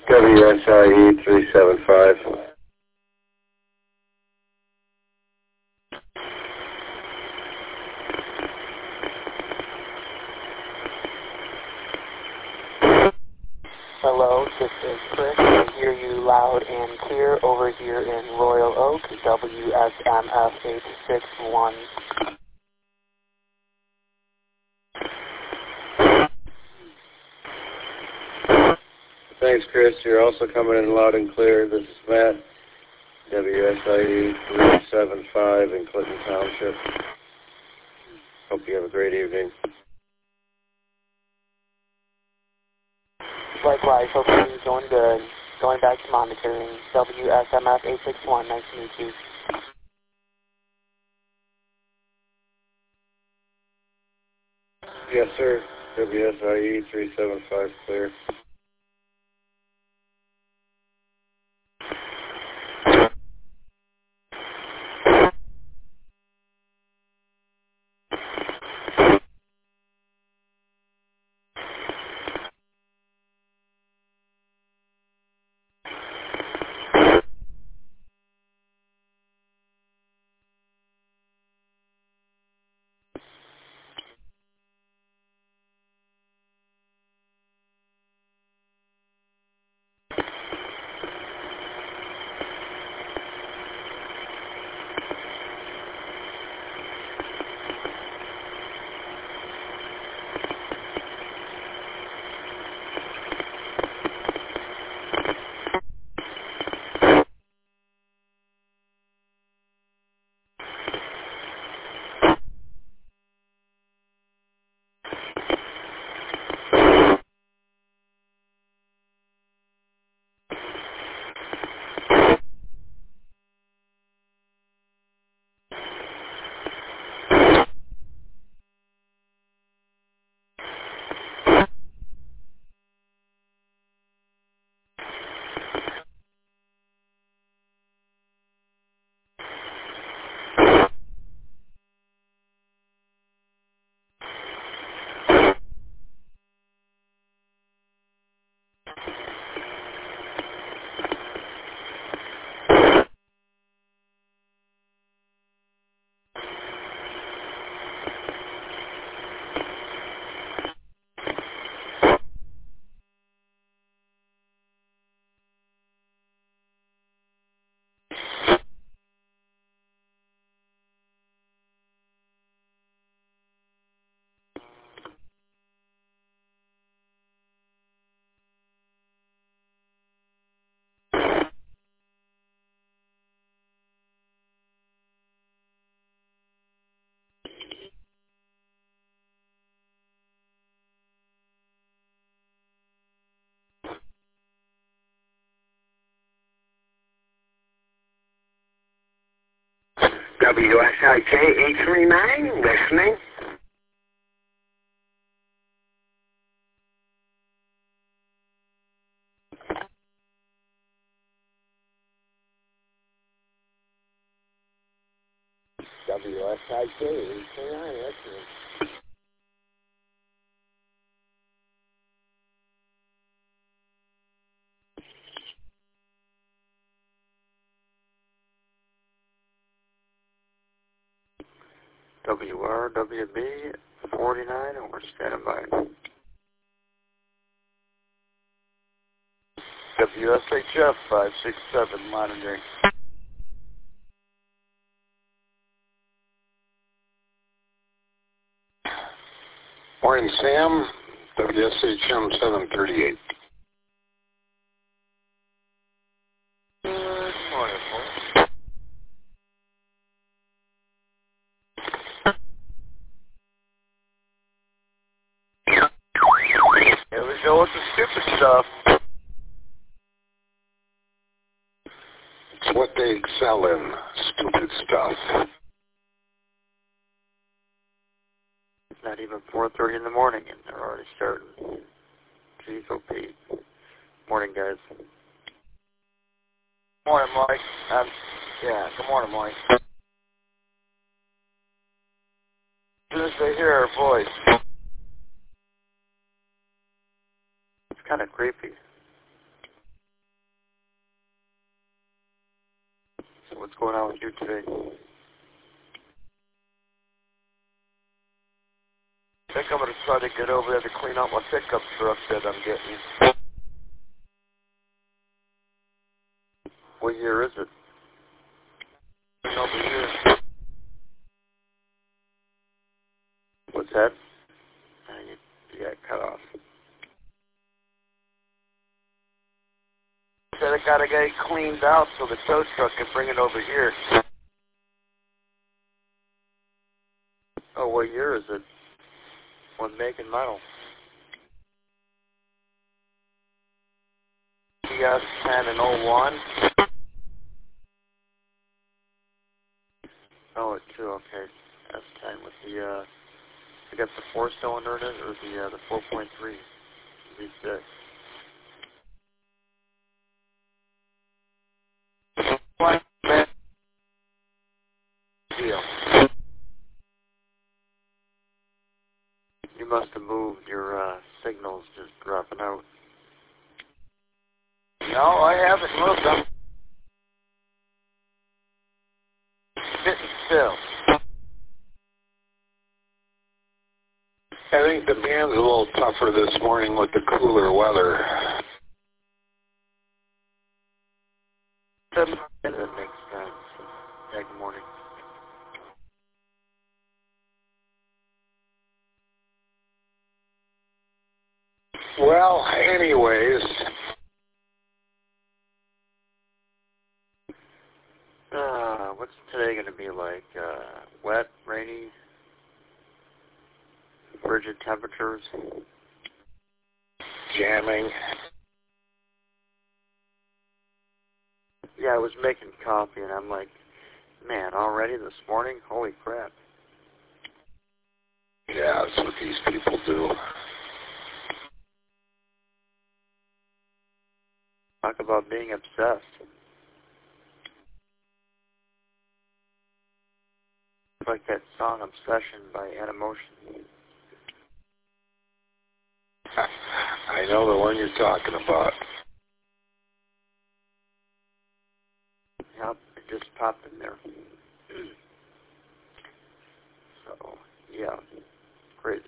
WSIE 375. Hello, this is Chris. I hear you loud and clear over here in Royal Oak, WSMF 861. Thanks, Chris. You're also coming in loud and clear. This is Matt, WSIE 375 in Clinton Township. Hope you have a great evening. Likewise, hope you're doing good. Going back to monitoring, WSMF 861. Nice to meet you. Yes, sir. WSIE 375 clear. WSIK 839, listening. WSIK 839, listening. WRWB 49, and we're standing by. WSHF 567, monitoring. Morning, Sam. WSHM 738. Good morning, Here we go with the stupid stuff. It's what they excel in, stupid stuff. It's not even 4:30 in the morning, and they're already starting. Jeez, oh Pete. Morning, guys. Morning, Mike. Good morning, Mike. As soon as they hear our voice. It's kind of creepy. do today? I think I'm going to try to get over there to clean out my pickup truck that I'm getting. What year is it? Over here. What's that? You got cut off. Said I got to get it cleaned out so the tow truck can bring it over here. Oh, what year is it? What make and model? PS 10 and 01. Oh, it's 2, okay. S10 with the, I got the 4-cylinder in it, or the 4.3 V6. Deal. You must have moved your signals just dropping out. No, I haven't moved. I'm sitting still. I think the band's a little tougher this morning with the cooler weather. That makes sense. Yeah, good morning. Well, anyways, What's today going to be like? Wet, rainy, frigid temperatures? jamming. Yeah, I was making coffee and I'm like, man, already this morning? Holy crap. Yeah, that's what these people do. Talk about being obsessed. It's like that song Obsession by Animotion. I know the one you're talking about. Yep, it just popped in there. So, yeah, crazy.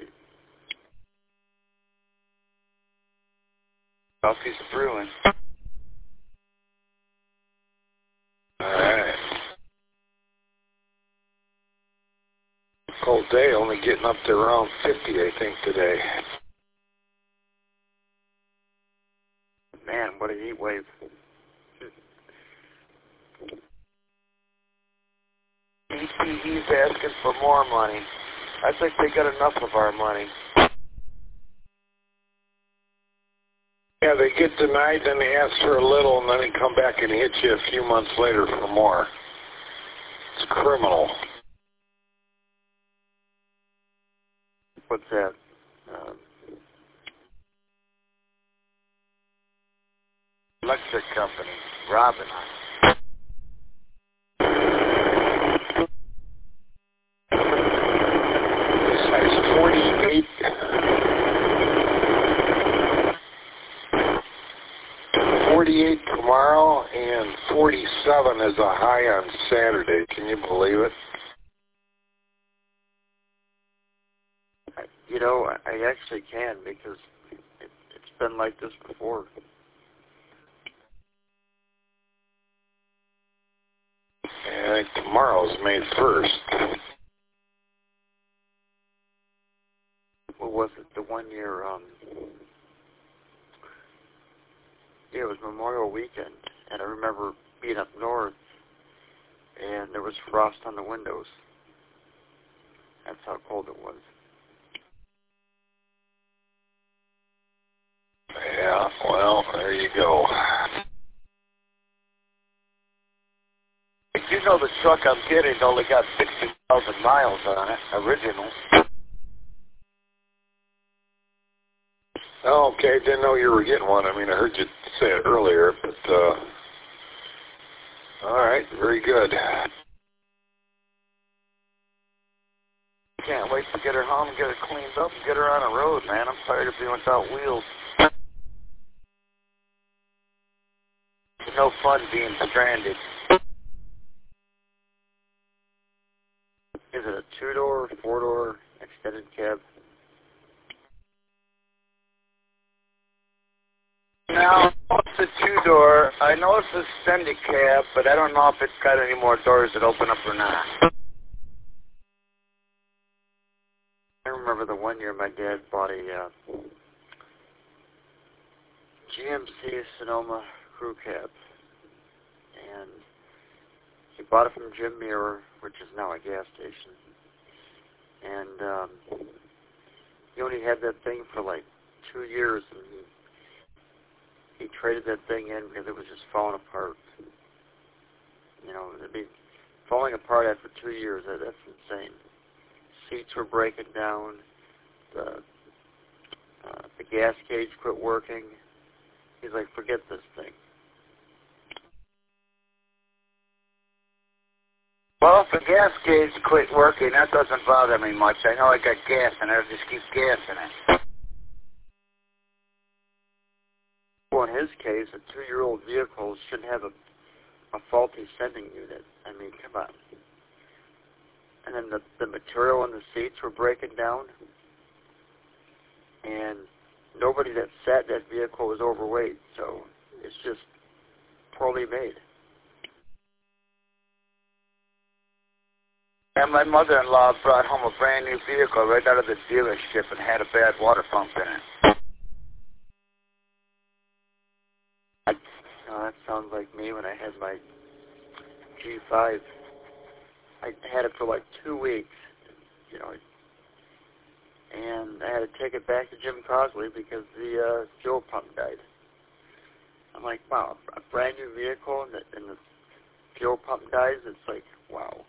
Coffee's brewing. All right. Cold day, only getting up to around 50, I think, today. Man, what a heat wave. ETE's asking for more money. I think they got enough of our money. Yeah, they get denied, then they ask for a little, and then they come back and hit you a few months later for more. It's criminal. What's that? Electric company, Robin. Size 48. 48 tomorrow and 47 is a high on Saturday. Can you believe it? You know, I actually can because it's been like this before. And I think tomorrow's May 1st. What was it? The 1 year, yeah, it was Memorial Weekend, and I remember being up north, and there was frost on the windows. That's how cold it was. Yeah, well, there you go. You know the truck I'm getting only got 60,000 miles on it, original. Oh, okay, didn't know you were getting one. I mean, I heard you say it earlier, but, all right, very good. Can't wait to get her home and get her cleaned up and get her on the road, man. I'm tired of being without wheels. It's no fun being stranded. 4-door extended cab? Now, it's a 2-door. I know it's a extended cab, but I don't know if it's got any more doors that open up or not. I remember the one year my dad bought a GMC Sonoma crew cab, and he bought it from Jim Muir, which is now a gas station, and he only had that thing for like 2 years, and he traded that thing in because it was just falling apart. You know, it'd be falling apart after 2 years. That's insane. Seats were breaking down. The gas gauge quit working. He's like, forget this thing. Well, if the gas gauge quit working, that doesn't bother me much. I know I got gas in it. I just keep gassing it. Well, in his case, a 2-year-old vehicle shouldn't have a faulty sending unit. I mean, come on. And then the material in the seats were breaking down, and nobody that sat in that vehicle was overweight, so it's just poorly made. And my mother-in-law brought home a brand new vehicle right out of the dealership and had a bad water pump in it. That sounds like me when I had my G5. I had it for like 2 weeks, you know, and I had to take it back to Jim Crosley because the fuel pump died. I'm like, wow, a brand new vehicle and the fuel pump dies? It's like, wow.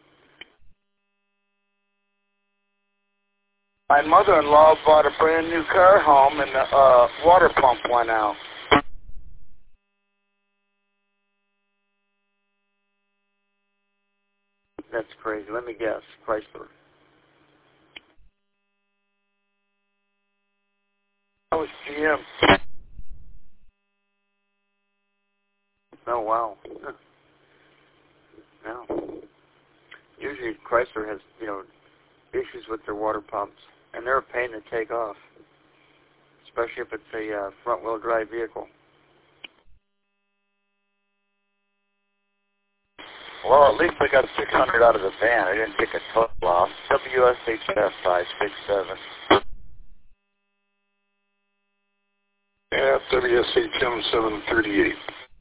My mother-in-law bought a brand new car home and the water pump went out. That's crazy. Let me guess. Chrysler. That was GM. Oh, wow. No. Usually Chrysler has, you know, issues with their water pumps, and they're a pain to take off, especially if it's a front-wheel drive vehicle. Well, at least I got 600 out of the van. I didn't take a total off. WSHF 567. Yeah, WSHM 738.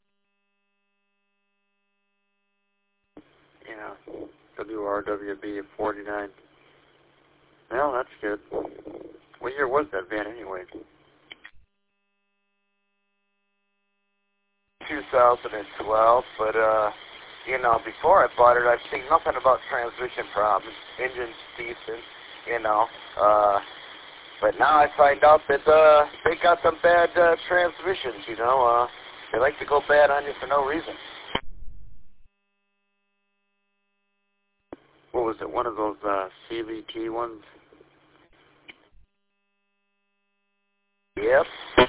Yeah, WRWB 49. Well, that's good. What year was that van anyway? 2012, but you know, before I bought it, I've seen nothing about transmission problems. Engine's decent, you know. But now I find out that they got some bad transmissions, you know. They like to go bad on you for no reason. What was it, one of those CVT ones? Yep.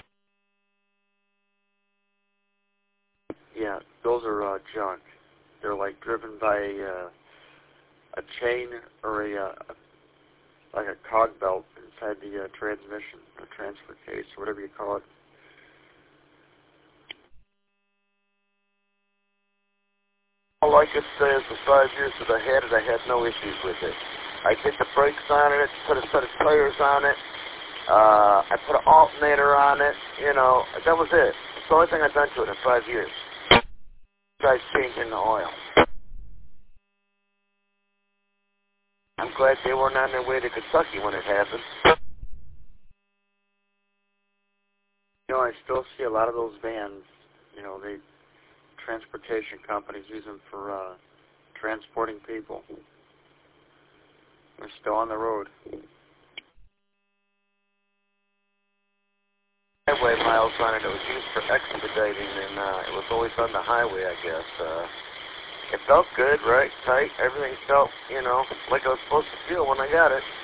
Yeah, those are junk. They're like driven by a chain or like a cog belt inside the transmission or transfer case or whatever you call it. All I could say is the 5 years that I had it, I had no issues with it. I did the brakes on it, put a set of tires on it, I put an alternator on it, you know, that was it. It's the only thing I've done to it in 5 years. Besides changing the oil. I'm glad they weren't on their way to Kentucky when it happened. You know, I still see a lot of those vans, you know, transportation companies use them for transporting people. They're still on the road. Highway miles on it. It was used for expediting, and it was always on the highway, I guess. It felt good, right? Tight. Everything felt, you know, like I was supposed to feel when I got it.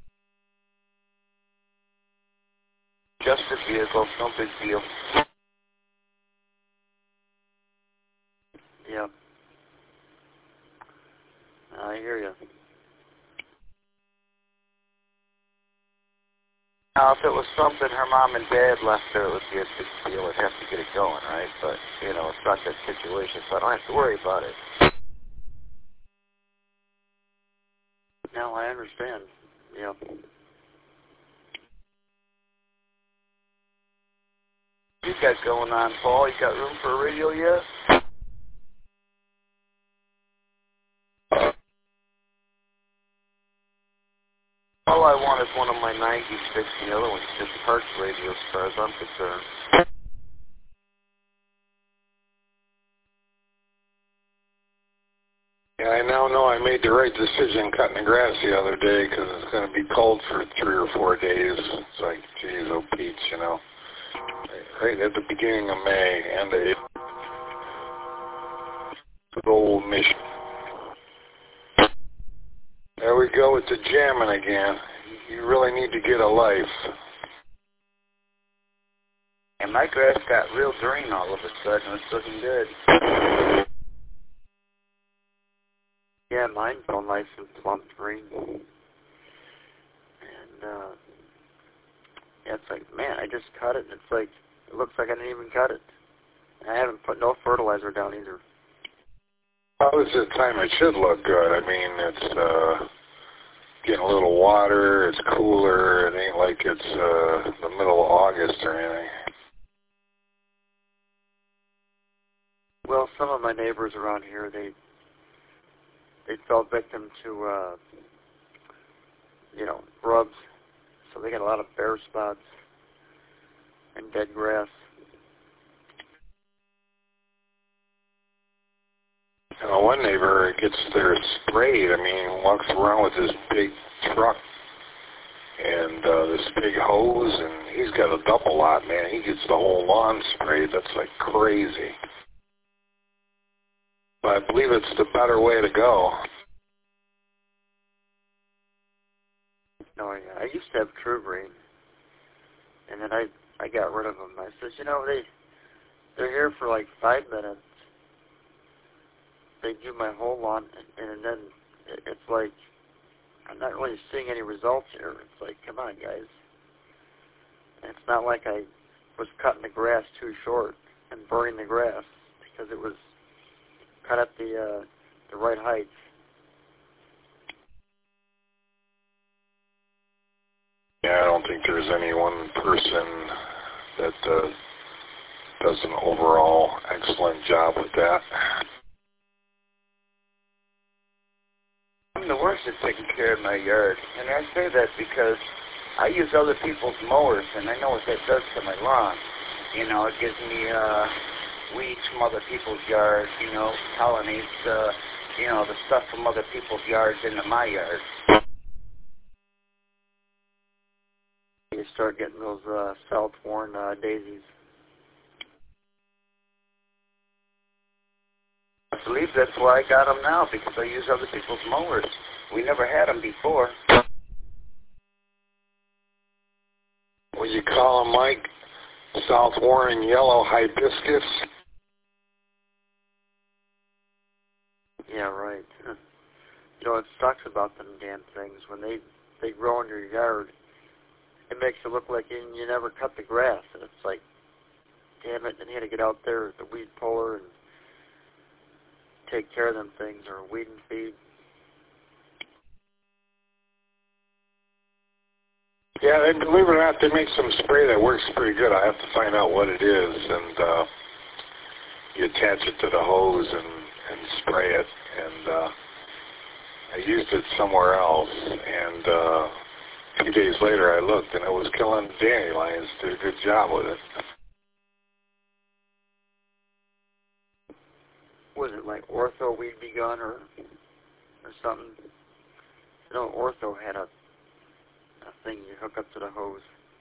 Just a vehicle, no big deal. Yep. I hear you. Now, if it was something her mom and dad left her, it would be a big deal. I'd have to get it going, right? But, you know, it's not that situation, so I don't have to worry about it. No, I understand. Yeah. You got going on, Paul? You got room for a radio yet? All I want is one of my 96, and the other one's just parts radio as far as I'm concerned. Yeah, I now know I made the right decision cutting the grass the other day because it's going to be cold for 3 or 4 days. It's like, geez, oh, Peach, you know. Right at the beginning of May, and the old mission. There we go with the jamming again. You really need to get a life. And my grass got real green all of a sudden. It's looking good. Yeah, mine's all nice and plump green. And, yeah, it's like, man, I just cut it, and it's like, it looks like I didn't even cut it. And I haven't put no fertilizer down either. Well, this is the time it should look good. I mean, it's getting a little water, it's cooler, it ain't like it's the middle of August or anything. Well, some of my neighbors around here, they fell victim to, you know, grubs. So they got a lot of bare spots and dead grass. You know, one neighbor gets there sprayed. I mean, walks around with this big truck and this big hose, and he's got a double lot, man. He gets the whole lawn sprayed. That's like crazy. But I believe it's the better way to go. No, I used to have True Green, and then I got rid of them. I said, you know, they're here for like 5 minutes. They do my whole lawn, and then it's like I'm not really seeing any results here. It's like, come on, guys. And it's not like I was cutting the grass too short and burning the grass because it was cut at the right height. Yeah, I don't think there's any one person that does an overall excellent job with that. I'm the worst at taking care of my yard, and I say that because I use other people's mowers, and I know what that does to my lawn. You know, it gives me weeds from other people's yards, you know, pollinates, you know, the stuff from other people's yards into my yard. You start getting those salt-worn daisies. I believe that's why I got them now, because I use other people's mowers. We never had them before. What you call them, Mike? South-Warren yellow hibiscus? Yeah, right. You know, it sucks about them damn things. When they grow in your yard, it makes it look like you never cut the grass. And it's like, damn it, then you had to get out there with the weed puller and take care of them things, or weed and feed. Yeah, they, believe it or not, they make some spray that works pretty good. I have to find out what it is, and you attach it to the hose and spray it. And I used it somewhere else, and a few days later I looked, and it was killing dandelions. Did a good job with it. Was it like Ortho Weed Begun or something? You know, Ortho had a thing you hook up to the hose.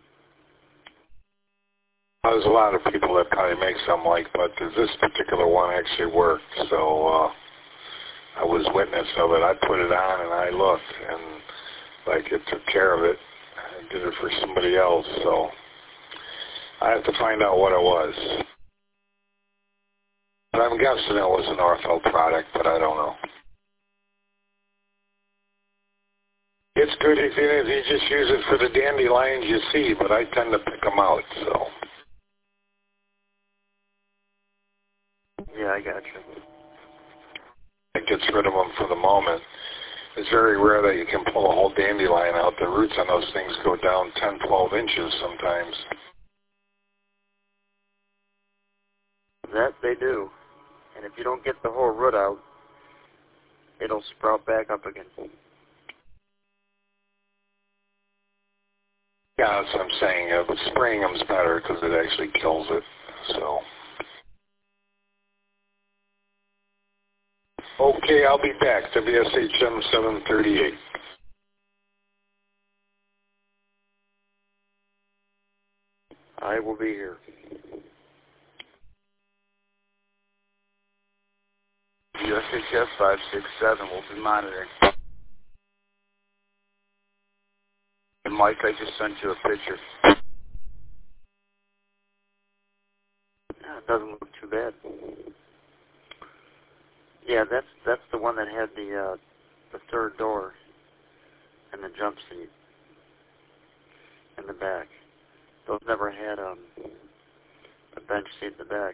There's a lot of people that probably make something like, but this particular one actually worked. So I was witness of it. I put it on and I looked, and like it took care of it. I did it for somebody else, so I have to find out what it was. But I'm guessing it was an Ortho product, but I don't know. It's good if you just use it for the dandelions you see, but I tend to pick them out, so. Yeah, I got you. It gets rid of them for the moment. It's very rare that you can pull a whole dandelion out. The roots on those things go down 10, 12 inches sometimes. That they do. And if you don't get the whole root out, it'll sprout back up again. Yeah, that's what I'm saying. Spraying them's better because it actually kills it, so. Okay, I'll be back. WSHM 738. I will be here. USHS 567 will be monitoring. And Mike, I just sent you a picture. Yeah, it doesn't look too bad. Yeah, that's the one that had the third door and the jump seat in the back. Those never had a bench seat in the back.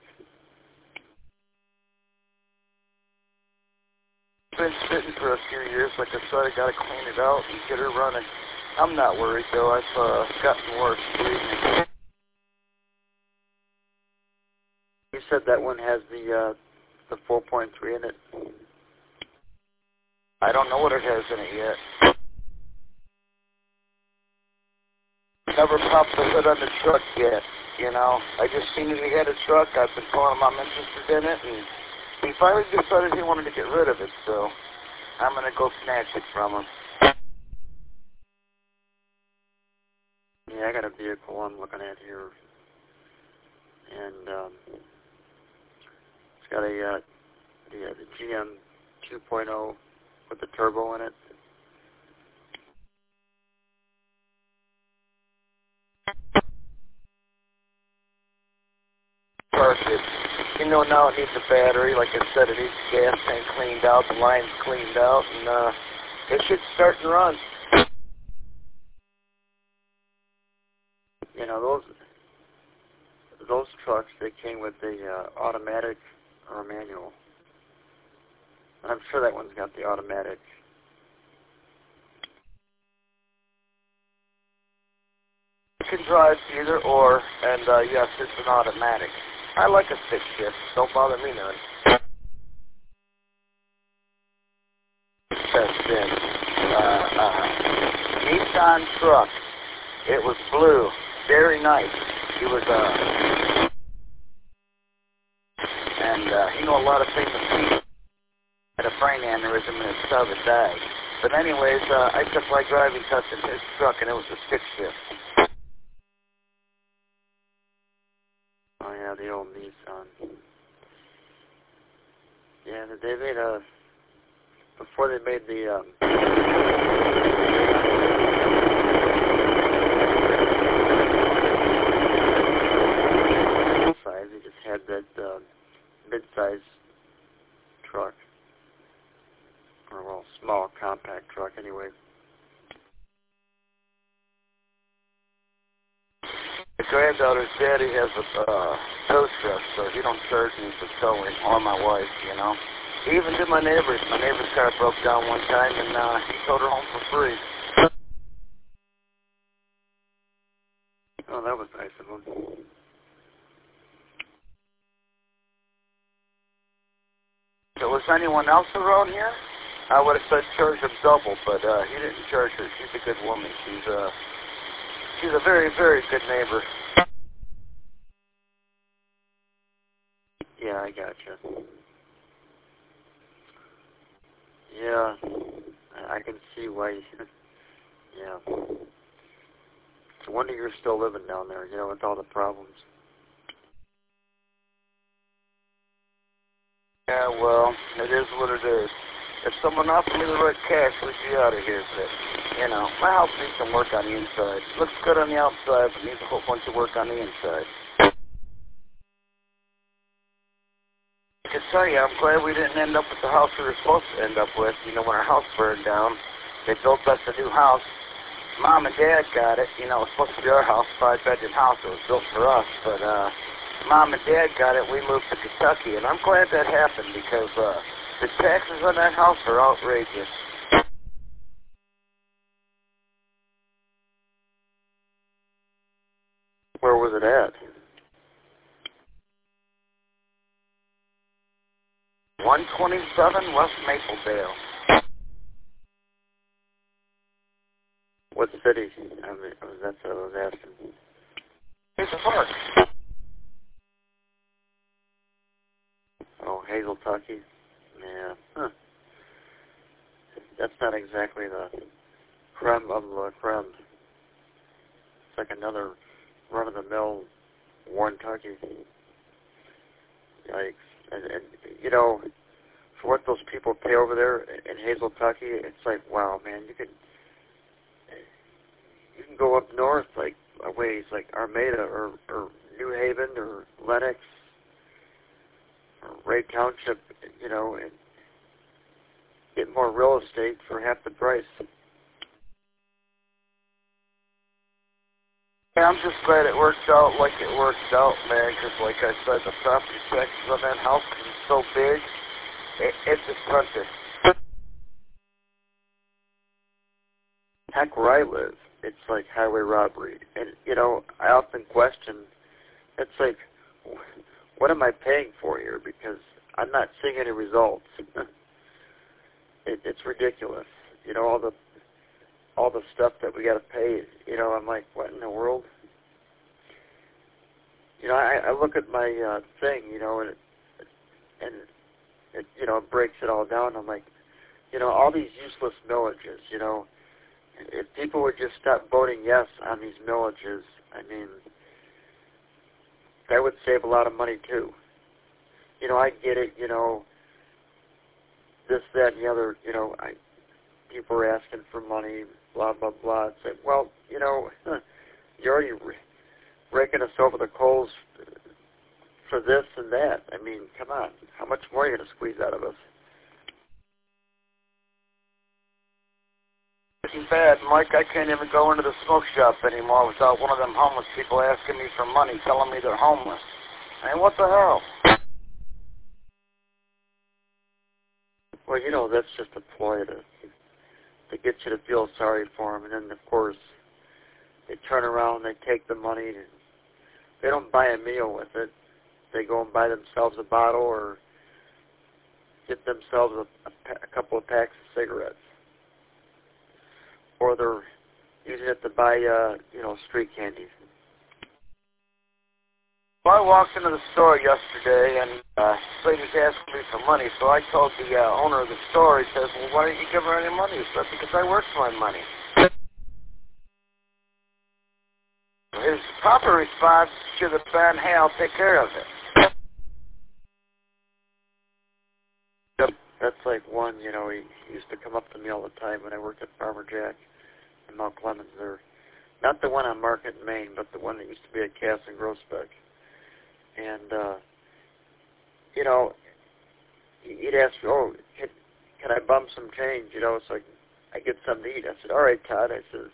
Been sitting for a few years. Like I said, I got to clean it out and get her running. I'm not worried, though. I've gotten worse, believe me. You said that one has the 4.3 in it? I don't know what it has in it yet. Never popped the hood on the truck yet, you know. I just seen that he had a truck. I've been telling him I'm interested in it, and he finally decided he wanted to get rid of it, so I'm going to go snatch it from him. Yeah, I got a vehicle I'm looking at here, and it's got the GM 2.0 with the turbo in it. Perfect. You know, now it needs a battery. Like I said, it needs the gas tank cleaned out, the lines cleaned out, and it should start and run. You know, those trucks, they came with the automatic or manual. And I'm sure that one's got the automatic. You can drive either or, and yes, it's an automatic. I like a stick shift. Don't bother me none. That's been Nissan truck. It was blue. Very nice. He was and he knew a lot of famous people. Had a brain aneurysm and his sub had died. But anyways, I took my driving test in his truck, and it was a stick shift. Oh yeah, the old Nissan. Yeah, they made before they made the size, they just had that mid-size truck, or well, small compact truck anyway. My granddaughter's daddy has a tow truck, so he don't charge me for towing, or my wife, you know. He even did my neighbor's. My neighbor's car broke down one time, and he towed her home for free. Oh, that was nice of him. If there was anyone else around here, I would have said charge him double, but he didn't charge her. She's a good woman. She's a very, very good neighbor. Yeah, I gotcha. Yeah, I can see why. Yeah. It's a wonder you're still living down there, you know, with all the problems. Yeah, well, it is what it is. If someone offered me the right cash, we'd be out of here. But, you know, my house needs some work on the inside. Looks good on the outside, but needs a whole bunch of work on the inside. I can tell you, I'm glad we didn't end up with the house we were supposed to end up with. You know, when our house burned down, They built us a new house. Mom and Dad got it. You know, it was supposed to be our house, 5-bedroom house. It was built for us, but Mom and Dad got it. We moved to Kentucky, and I'm glad that happened because the taxes on that house are outrageous. Where was it at? 127 West Mapledale. What city? I mean, that's what I was asking. It's a park. Oh, Hazeltucky? Yeah. Huh. That's not exactly the creme of la creme. It's like another run-of-the-mill Warrentucky. Yikes. And, you know, for what those people pay over there in Hazeltucky, it's like, wow, man, you can go up north, like, a ways, like Armada or New Haven or Lenox or Ray Township, you know, and get more real estate for half the price. Yeah, I'm just glad it worked out like it worked out, man, because like I said, the property taxes on that house is so big, it's expensive. Heck, where I live, it's like highway robbery. And, you know, I often question, it's like, what am I paying for here? Because I'm not seeing any results. It's ridiculous. You know, all the stuff that we got to pay, you know, I'm like, what in the world? You know, I look at my thing, you know, and it, you know, it breaks it all down. I'm like, you know, all these useless millages, you know, if people would just stop voting yes on these millages, I mean, that would save a lot of money too. You know, I get it, you know, this, that, and the other, you know, people are asking for money, blah, blah, blah. It's like, well, you know, you're already raking us over the coals for this and that. I mean, come on. How much more are you going to squeeze out of us? It's bad, Mike. I can't even go into the smoke shop anymore without one of them homeless people asking me for money, telling me they're homeless. I mean, what the hell? Well, you know, that's just a ploy to get you to feel sorry for them. And then, of course, they turn around, they take the money, and they don't buy a meal with it. They go and buy themselves a bottle or get themselves a couple of packs of cigarettes. Or they're using it to buy, you know, street candy. Well, I walked into the store yesterday, and this lady's asking me for money, so I told the owner of the store, he says, well, why don't you give her any money? He said, because I work for my money. His proper response should have been, hey, I'll take care of it. Yep, that's like one, you know, he used to come up to me all the time when I worked at Farmer Jack in Mount Clemens there. Not the one on Market in Maine, but the one that used to be at Cass and Groesbeck. And, you know, he'd ask me, oh, can I bum some change, you know, so I get something to eat. I said, all right, Todd. I says,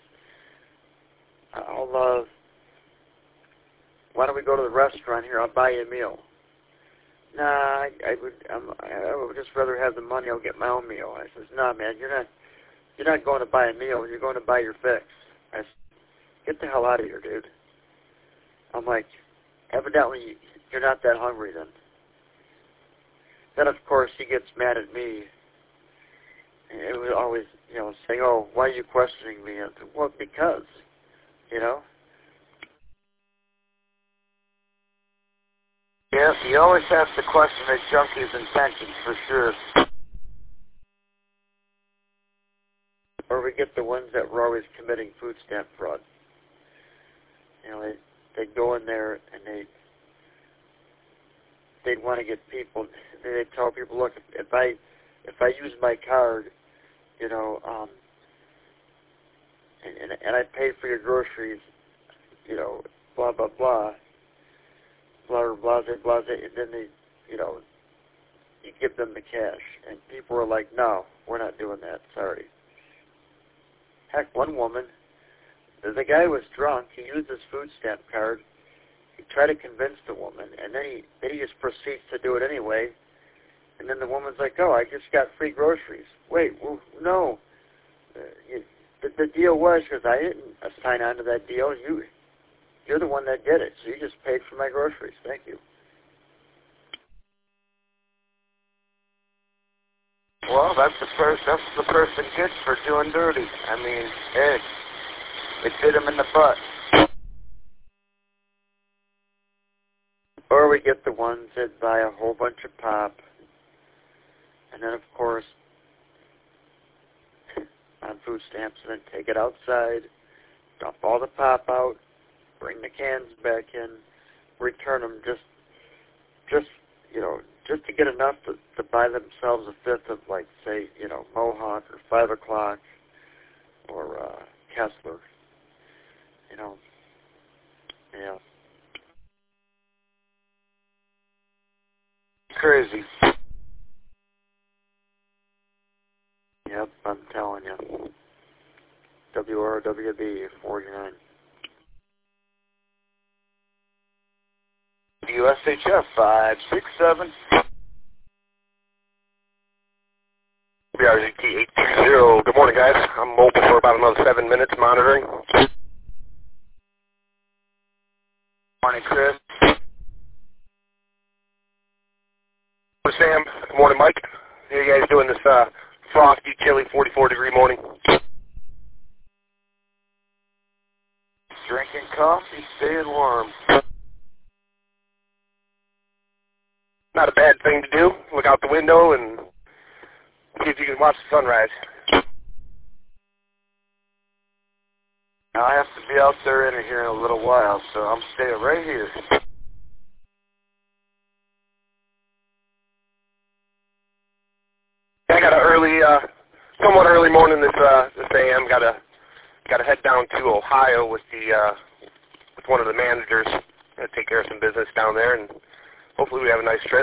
why don't we go to the restaurant here? I'll buy you a meal. Nah, I would just rather have the money. I'll get my own meal. I says, nah, man, you're not going to buy a meal. You're going to buy your fix. I said, get the hell out of here, dude. I'm like, evidently you're not that hungry then. Then, of course, he gets mad at me. And it would always, you know, say, oh, why are you questioning me? I said, well, because, you know. Yes, you always have to question a junkie's intentions, for sure. Or we get the ones that were always committing food stamp fraud. You know, they'd go in there and they'd want to get people. They'd tell people, look, if I use my card, you know, and I pay for your groceries, you know, blah blah blah, blah blah blah blah, and then they, you know, you give them the cash, and people are like, no, we're not doing that. Sorry. Heck, one woman, the guy was drunk. He used his food stamp card. He tried to convince the woman, and then he just proceeds to do it anyway. And then the woman's like, "Oh, I just got free groceries." Wait, well, no. The deal was, because I didn't sign on to that deal. You're the one that did it, so you just paid for my groceries. Thank you. Well, that's what the person gets for doing dirty. I mean, hey, it bit him in the butt. Or we get the ones that buy a whole bunch of pop, and then, of course, on food stamps, and then take it outside, dump all the pop out, bring the cans back in, return them just to get enough to buy themselves a fifth of, like, say, Mohawk or 5 o'clock or Kessler. Yeah. Crazy. Yep, I'm telling you. WRWB 49. USHF 567. BRZT 820. Good morning, guys. I'm mobile for about another 7 minutes monitoring. Morning, Chris. Good morning, Sam. Good morning, Mike. How are you guys doing this frosty, chilly, 44-degree morning? Drinking coffee, staying warm. Not a bad thing to do. Look out the window and see if you can watch the sunrise. I have to be out there in here in a little while, so I'm staying right here. I got an somewhat early morning this AM. Got to head down to Ohio with one of the managers. Gonna take care of some business down there, and hopefully we have a nice trip.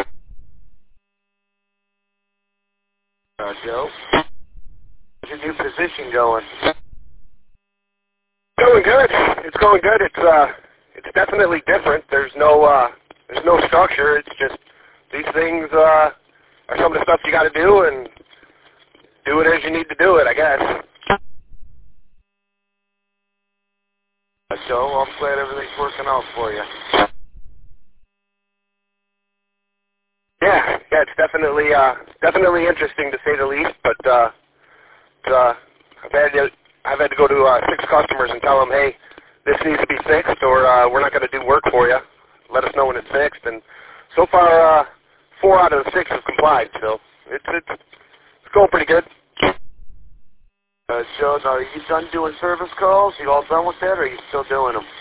Joe, how's your new position going? Going good. It's going good. It's definitely different. There's no structure. It's just these things are some of the stuff you got to do, and do it as you need to do it, I guess. Joe, I'm glad everything's working out for you. Yeah, it's definitely interesting to say the least. But I've had to go to 6 customers and tell them, hey, this needs to be fixed, or we're not going to do work for you. Let us know when it's fixed. And so far, 4 out of the 6 have complied. So it's going pretty good. Joe, now, are you done doing service calls? You all done with that, or are you still doing them?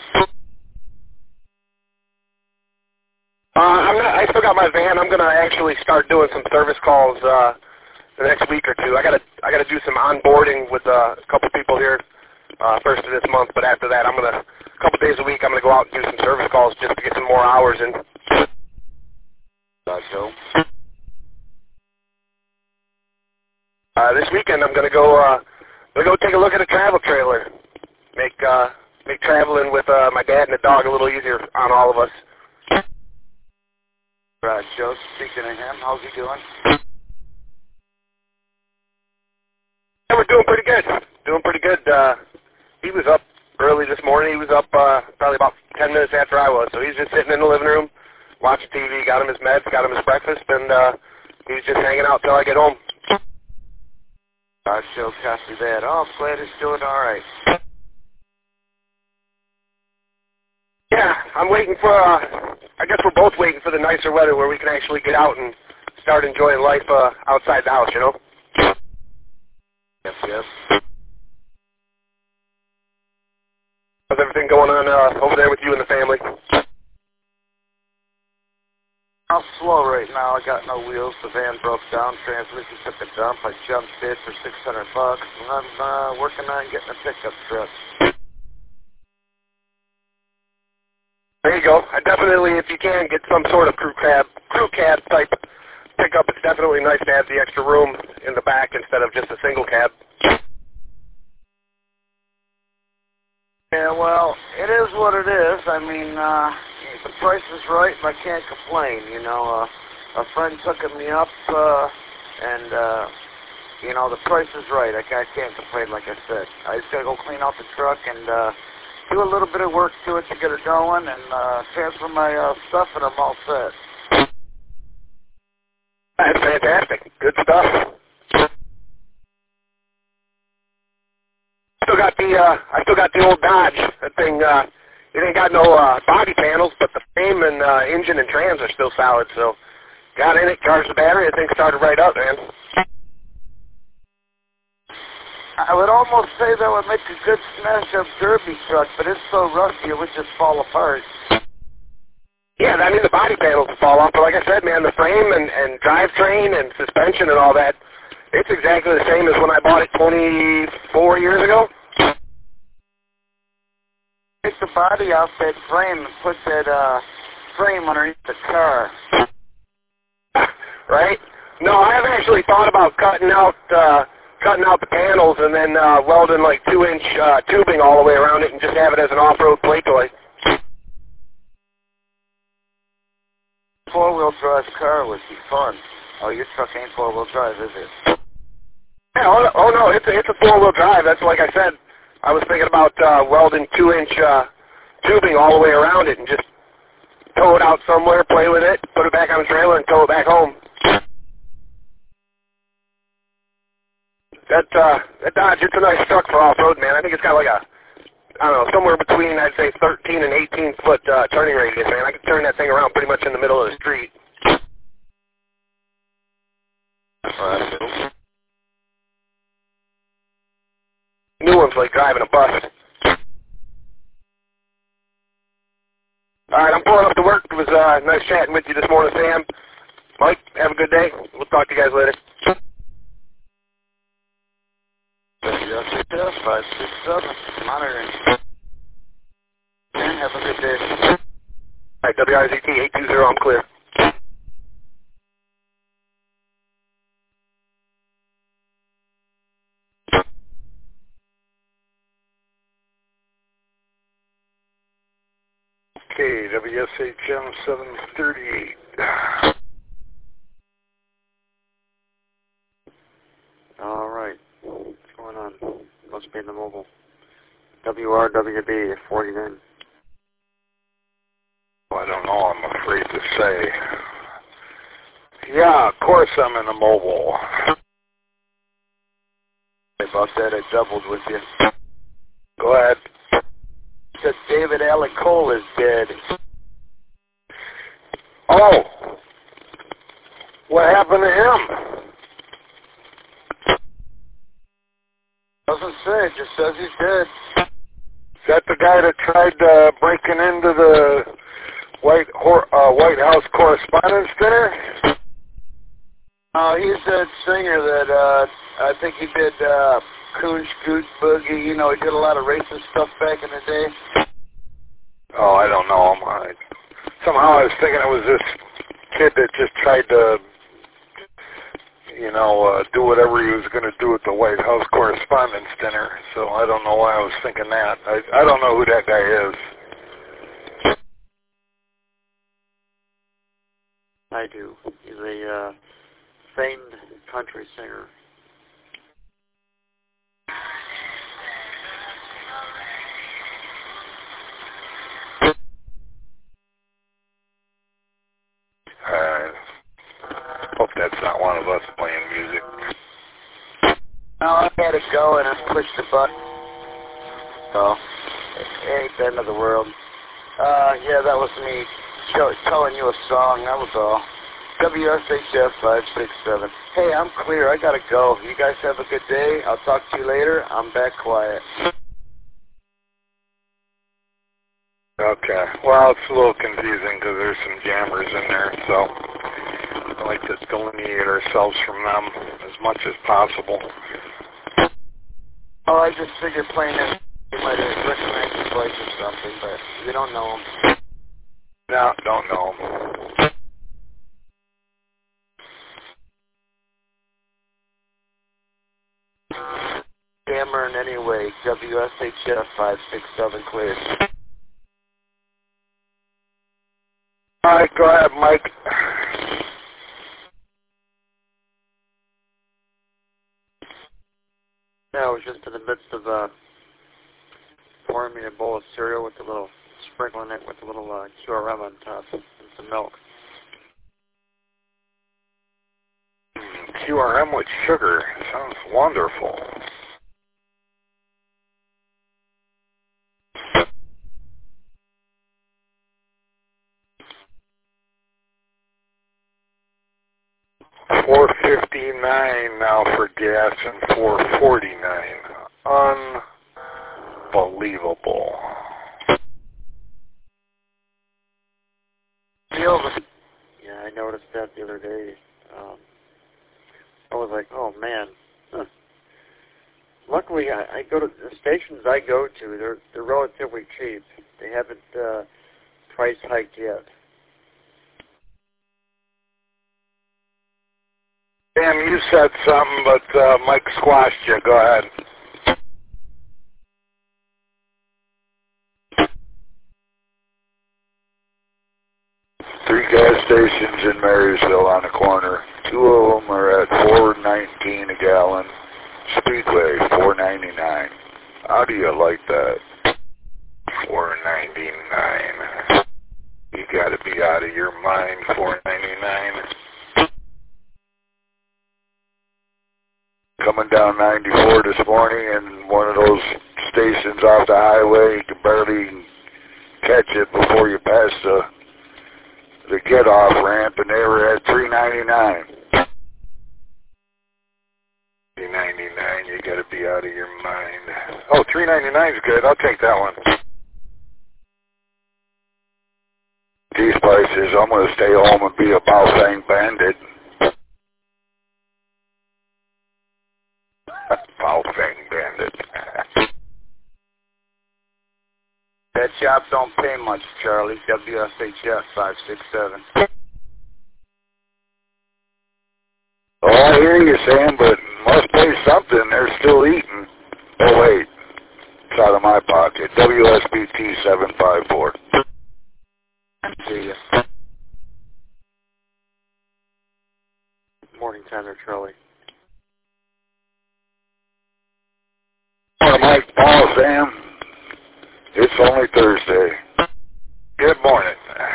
I still got my van. I'm going to actually start doing some service calls the next week or two. I got to do some onboarding with a couple people here first of this month. But after that, a couple days a week, I'm going to go out and do some service calls just to get some more hours in. Joe. This weekend, I'm going to go take a look at a travel trailer. Make traveling with my dad and the dog a little easier on all of us. Right, Joe, speaking of him, how's he doing? Yeah, we're doing pretty good. He was up early this morning. He was up probably about 10 minutes after I was. So he's just sitting in the living room, watching TV, got him his meds, got him his breakfast, and he's just hanging out till I get home. Joe, copy that. Oh, I'm glad he's doing all right. Yeah, I'm waiting for, I guess we're both waiting for the nicer weather where we can actually get out and start enjoying life outside the house, you know? Yes. How's everything going on over there with you and the family? I'm slow right now. I got no wheels. The van broke down. Transmission took a dump. I jumped it for $600, and I'm working on getting a pickup truck. There you go. I definitely, if you can, get some sort of crew cab type pickup. It's definitely nice to have the extra room in the back instead of just a single cab. Yeah, well, it is what it is. I mean, the price is right, and I can't complain. You know, a friend took me up, and you know, the price is right. I can't complain, like I said. I just gotta go clean out the truck and do a little bit of work to it to get it going, and transfer my stuff, and I'm all set. That's fantastic. Good stuff. I still got the old Dodge. That thing, it ain't got no body panels, but the frame and engine and trans are still solid. So, got in it, charged the battery, the thing started right up, man. I would almost say that would make a good smash-up derby truck, but it's so rusty it would just fall apart. Yeah, I mean, the body panels will fall off, but like I said, man, the frame and drivetrain and suspension and all that, it's exactly the same as when I bought it 24 years ago. Take the body off that frame and put that frame underneath the car. Right? No, I have actually thought about cutting out the panels and then welding like 2-inch tubing all the way around it and just have it as an off-road play toy. 4-wheel drive car would be fun. Oh, your truck ain't 4-wheel drive, is it? Yeah, oh no, it's a 4-wheel drive. That's like I said. I was thinking about welding 2-inch tubing all the way around it and just tow it out somewhere, play with it, put it back on the trailer, and tow it back home. That Dodge, it's a nice truck for off-road, man. I think it's got like a, I don't know, somewhere between, I'd say, 13 and 18-foot turning radius, man. I could turn that thing around pretty much in the middle of the street. New one's like driving a bus. All right, I'm pulling up to work. It was nice chatting with you this morning, Sam. Mike, have a good day. We'll talk to you guys later. WRC 567, monitoring. Have a good day. All right, WRZT 820, I'm clear. Okay, WSHM 738. All right. What's going on? Must be in the mobile. WRWB 49. Well, I don't know, I'm afraid to say. Yeah, of course I'm in the mobile. About that, I doubled with you. Go ahead. Said David Alec Cole is dead. Oh! What happened to him? Doesn't say, it just says he's dead. Is that the guy that tried breaking into the White House Correspondents' Dinner? He's that singer that, I think he did, Coon Scoot Boogie, you know, he did a lot of racist stuff back in the day. Oh, I don't know him. Somehow I was thinking it was this kid that just tried to, you know, do whatever he was going to do at the White House Correspondents' Dinner. So I don't know why I was thinking that. I don't know who that guy is. I do. He's a famed country singer. Hope that's not one of us playing music. No, I had to go and I pushed the button. So, it ain't the end of the world. Yeah, that was me telling you a song, that was all. WSHF 567. Hey, I'm clear, I gotta go. You guys have a good day. I'll talk to you later. I'm back quiet. Okay. Well, it's a little confusing because there's some jammers in there, so I like to delineate ourselves from them as much as possible. Oh, I just figured playing it, you might have recognized his voice or something, but you don't know him. No, don't know. Damn jammer in any way. WSHF 567 cleared. All right, go ahead, Mike. Yeah, I was just in the midst of pouring me a bowl of cereal with a little, sprinkling it with a little QRM on top and some milk. QRM with sugar. Sounds wonderful. $4.59 now for gas and $4.49. Unbelievable. Yeah, I noticed that the other day. I was like, oh man. Huh. Luckily, I go to the stations I go to. They're relatively cheap. They haven't price hiked yet. Sam, you said something, but Mike squashed you. Go ahead. Three gas stations in Marysville on the corner. Two of them are at $4.19 a gallon. Speedway, $4.99. How do you like that? $4.99. You got to be out of your mind. $4.99. Coming down 94 this morning, and one of those stations off the highway, you can barely catch it before you pass the get-off ramp, and they were at $3.99. $3.99, you got to be out of your mind. Oh, $3.99 is good. I'll take that one. These prices, I'm going to stay home and be a Baofeng bandit. Baofeng bandit. That shop don't pay much, Charlie. WSHF 567. Oh, I hear you, Sam, but must pay something. They're still eating. Oh, wait. It's out of my pocket. WSBT 754. See ya. Morning time there, Charlie. Morning, Mike. Paul, Sam. It's only Thursday. Good morning.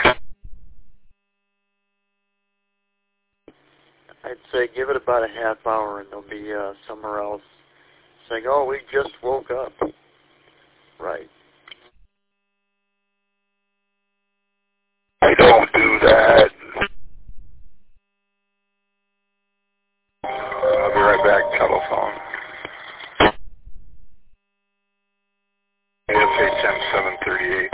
I'd say give it about a half hour and they'll be somewhere else saying, oh, we just woke up. Right. I don't do that. I'll be right back. Telephone. ASHM 738.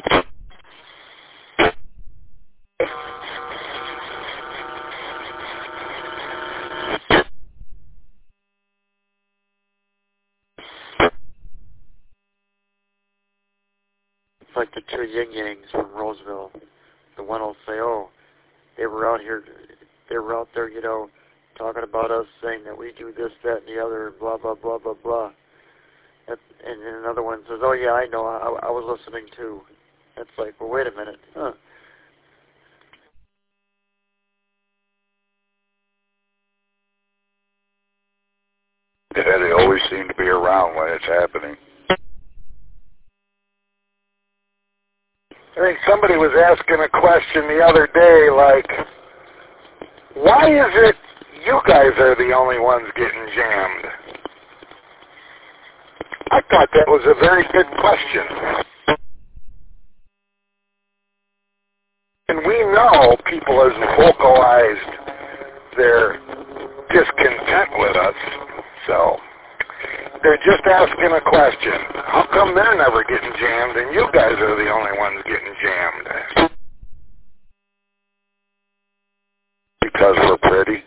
It's like the two yin-yangs from Roseville. The one will say, oh, they were out there, you know, talking about us, saying that we do this, that, and the other, blah, blah, blah, blah, blah. And then another one says, oh, yeah, I know, I was listening too. It's like, well, wait a minute. Huh. Yeah, they always seem to be around when it's happening. I think somebody was asking a question the other day, like, why is it you guys are the only ones getting jammed? I thought that was a very good question. And we know people have vocalized their discontent with us, so they're just asking a question. How come they're never getting jammed and you guys are the only ones getting jammed? Because we're pretty.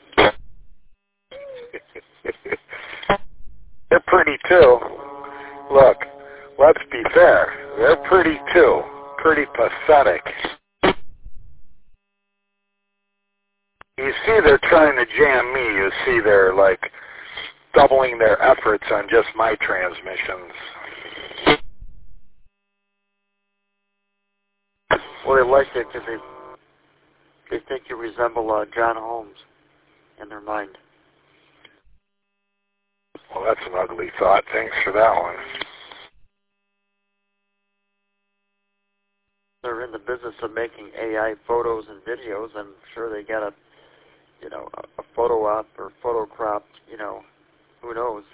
They're pretty too. Look, let's be fair. They're pretty too. Pretty pathetic. You see they're trying to jam me. You see they're like doubling their efforts on just my transmissions. Well, they like it because they think you resemble John Holmes in their mind. Well, that's an ugly thought. Thanks for that one. They're in the business of making AI photos and videos. I'm sure they got a photo op or photo cropped, who knows.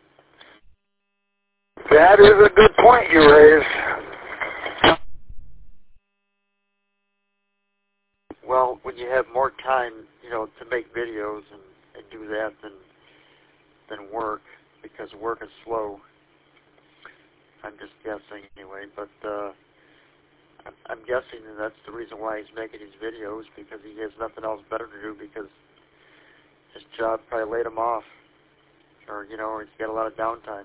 That is a good point you raise. Well, when you have more time, to make videos and do that than work, because work is slow. I'm just guessing anyway, but I'm guessing that that's the reason why he's making these videos, because he has nothing else better to do, because his job probably laid him off, or he's got a lot of downtime.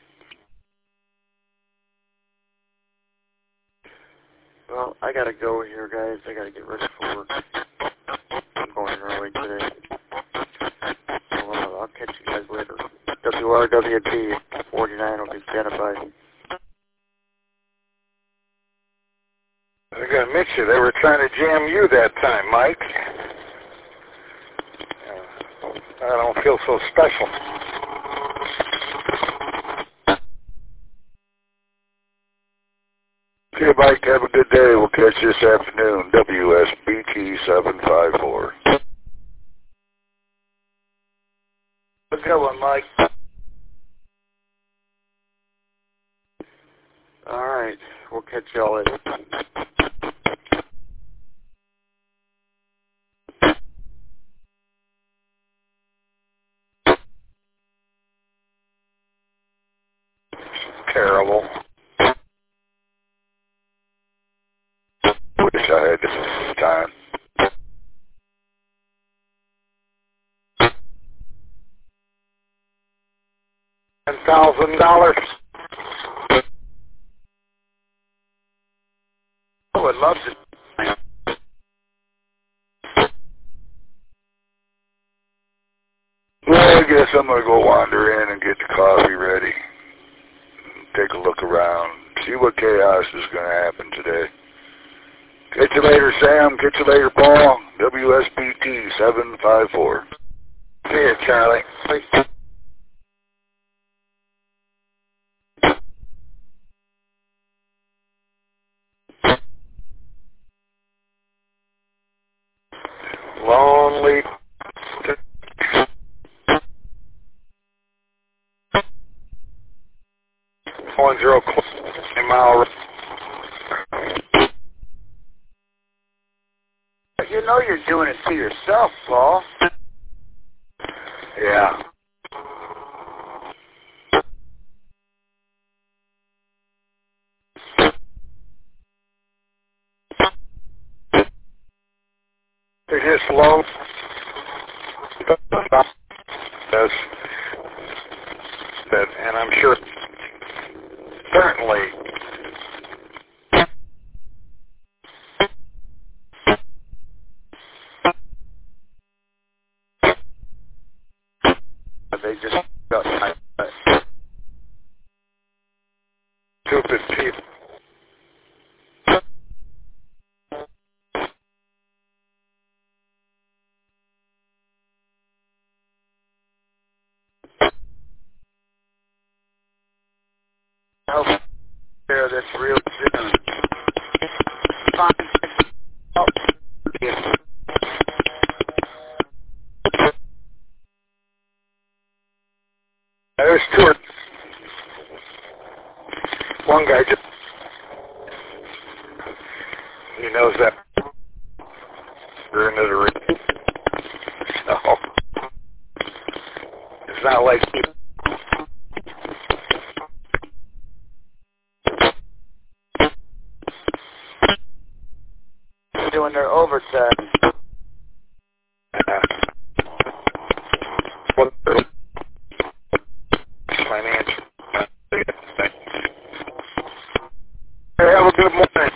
Well, I gotta go here, guys. I gotta get ready for work. I'm going early today. So, I'll catch you guys later. WRWP 49 will be standing by. I gotta admit you, they were trying to jam you that time, Mike. I don't feel so special. Okay, Mike, have a good day. We'll catch you this afternoon. WSBT 754. A good one, Mike. All right. We'll catch y'all later. Terrible. Wish I had this time. $10,000. I would love to. Well, I guess I'm going to go wander in and get the coffee ready. Take a look around. See what chaos is going to happen today. Catch you later, Sam. Catch you later, Paul. WSBT 754. See you, Charlie. Bye. Lonely. 10 mile. You know you're doing it to yourself, Paul. Yeah. They're just low. And I'm sure, certainly, they just got stupid people. Help care that's real soon. Fine. Oh. Yeah. There's two. One guy just, he knows that we're into the ring. So, it's not like he, Doing their overtime. what financial. Hey, have a good morning.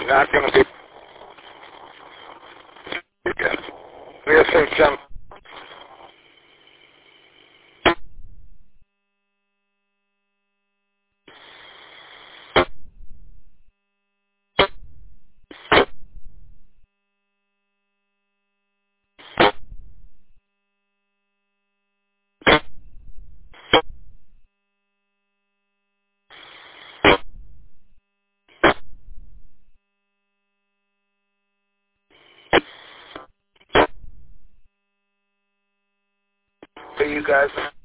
not going to be. We have some jump. For you guys.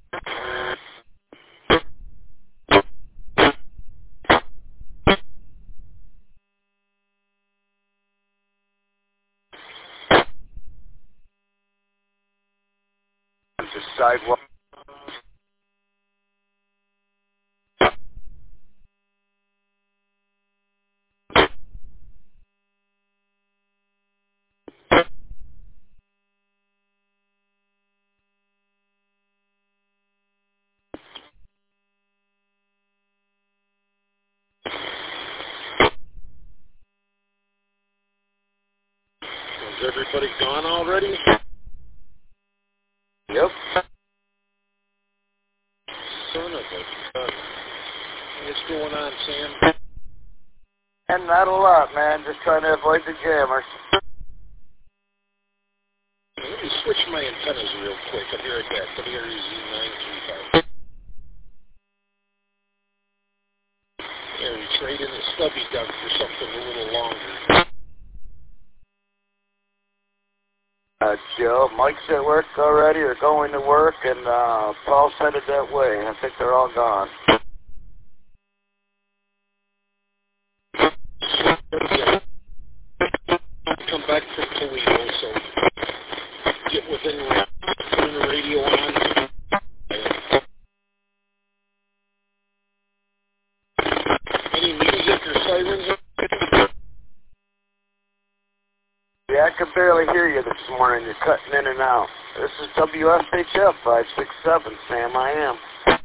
The sidewalk. Is everybody gone already? Yep. Son of a gun. What's going on, Sam? And not a lot, man. Just trying to avoid the jammers. Let me switch my antennas real quick. I'll be right back. WREZ935. Yeah, we traded a stubby duck for something a little longer. Joe, Mike's at work already or going to work, and Paul's headed that way. I think they're all gone. Come back from Toledo, so get within range, turn the radio on. Any music or sirens? Yeah, I could barely hear you this morning. You're cutting in and out. This is WSHF 567, Sam. I am.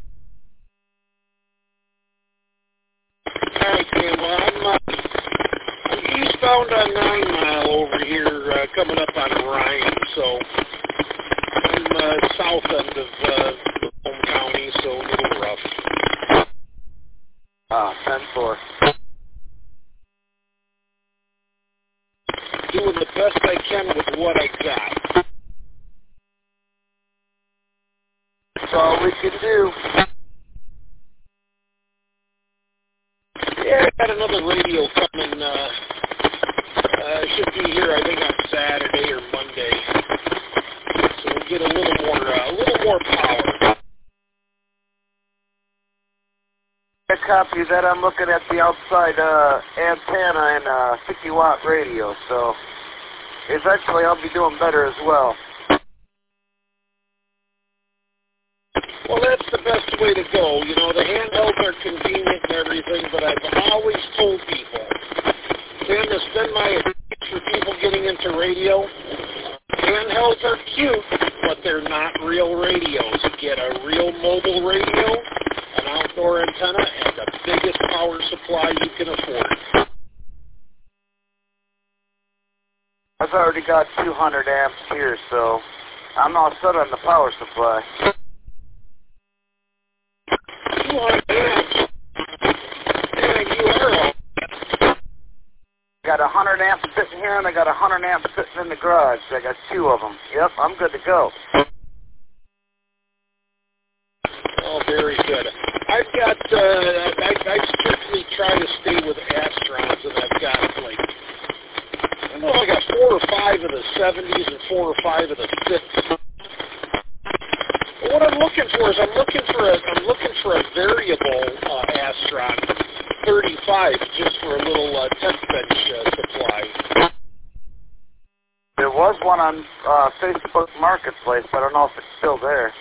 All right, Sam. Well, I'm eastbound on 9 Mile over here, coming up on Orion, so I'm south end of Home County, so a little rough. 10-4. Doing the best I can with what I got. That's all we can do. Yeah, I got another radio coming, should be here, I think, on Saturday or Monday. So we'll get a little more power. A copy of that. I'm looking at the outside antenna and 50-watt radio, so eventually I'll be doing better as well. Well, that's the best way to go. You know, the handhelds are convenient and everything, but I've always told people, Sam, this has been my advice for people getting into radio. Handhelds are cute, but they're not real radios. Get a real mobile radio, an outdoor antenna, and the biggest power supply you can afford. I've already got 200 amps here, so I'm all set on the power supply. 200 amps? Man, you are all... Got 100 amps sitting here, and I got 100 amps sitting in the garage. I got 2 of them. Yep, I'm good to go. Oh, very good. I've got, I strictly try to stay with Astrons, and I've got, like, I don't know, I got 4 or 5 of the 70s and 4 or 5 of the 50s. But what I'm looking for is I'm looking for a variable Astron 35 just for a little test bench supply. There was one on Facebook Marketplace, but I don't know if it's still there.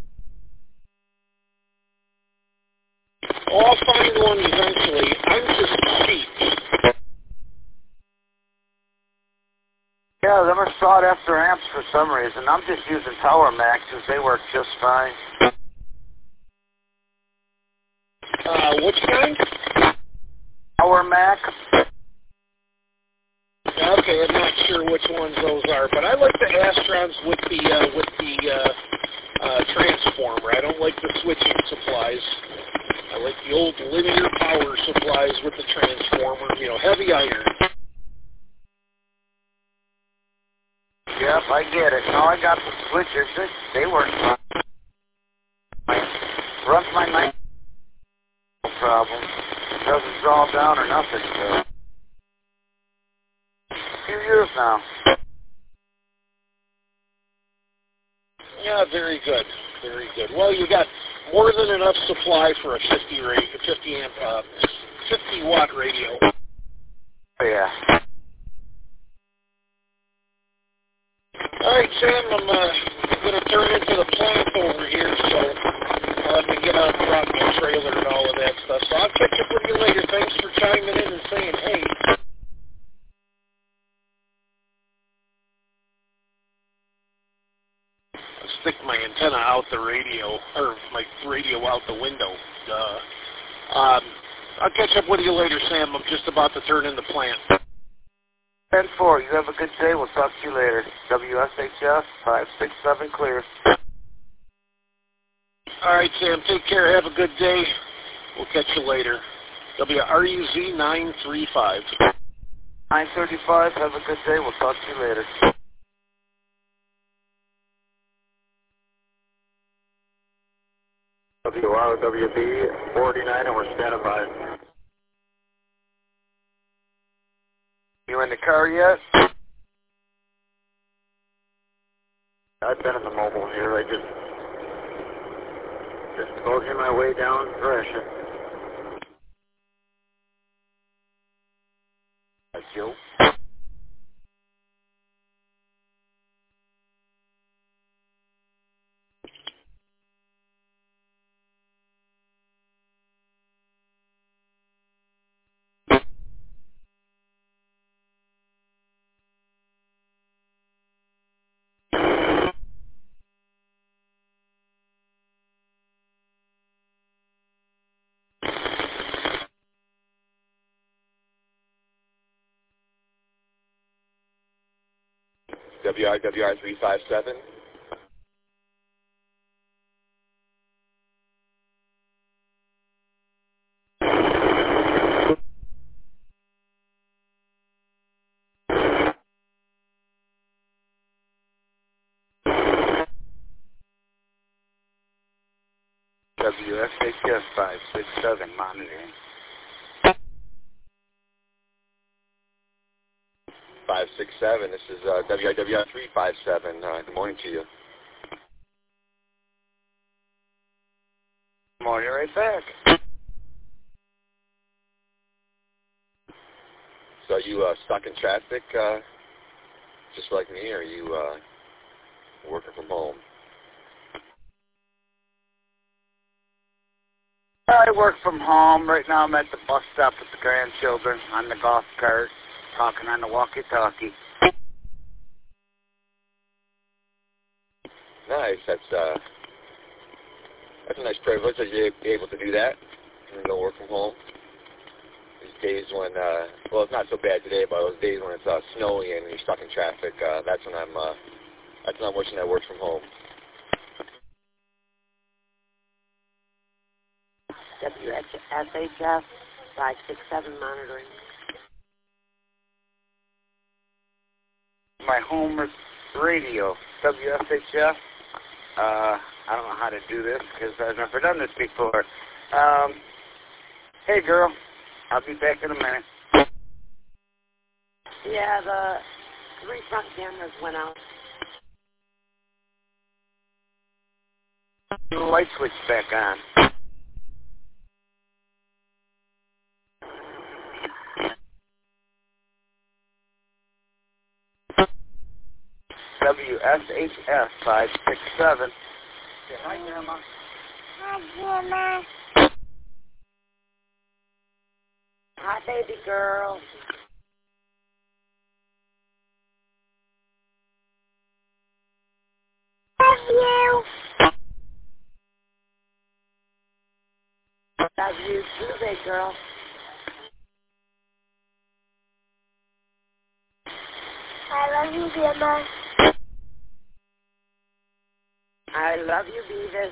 Oh, I'll find one eventually. I'm just cheap. Yeah, them are sought after amps for some reason. I'm just using Tower Maxes. They work just fine. Which kind? Tower Max. Okay, I'm not sure which ones those are, but I like the Astrons with the transformer. I don't like the switching supplies. I like the old linear power supplies with the transformer, you know, heavy iron. Yep, I get it. Now I got the switchers. They work fine. Runs my night. No problem. Doesn't draw down or nothing. So. A few years now. Yeah, very good. Very good. Well, you got more than enough supply for a 50 watt radio. Oh, yeah. All right, Sam, I'm going to turn into the plant over here, so I'll have to get out and drop my trailer and all of that stuff. So I'll catch up with you later. Thanks for chiming in and saying hey. I'll stick my antenna out the radio, or my radio out the window. I'll catch up with you later, Sam. I'm just about to turn in the plant. 10-4. You have a good day. We'll talk to you later. WSHF 567 clear. All right, Sam. Take care. Have a good day. We'll catch you later. WRUZ 935. 935. Have a good day. We'll talk to you later. WRWB 49, and we're standing by. You in the car yet? I've been in the mobile here. I just moseying my way down Gresham. That's you. WR 357. WSHF 567 monitoring. 567. This is WR 357. Good morning to you. Morning, right back. So are you stuck in traffic, just like me, or are you working from home? I work from home. Right now I'm at the bus stop with the grandchildren on the golf cart, talking on the walkie-talkie. Nice. That's a nice privilege that you're able to do that and go work from home. These days when, well, it's not so bad today, but those days when it's snowy and you're stuck in traffic, that's when I'm wishing I worked from home. WSHF 567 monitoring. My home radio, WSHF. I don't know how to do this because I've never done this before. Hey, girl. I'll be back in a minute. Yeah, the 3 front cameras went out. The light switch back on. WSHF 567. Say hi, Grandma. Hi, Grandma. Hi, baby girl. Love you. Love you too, big girl. love you, Gemma. I love you, Beavis.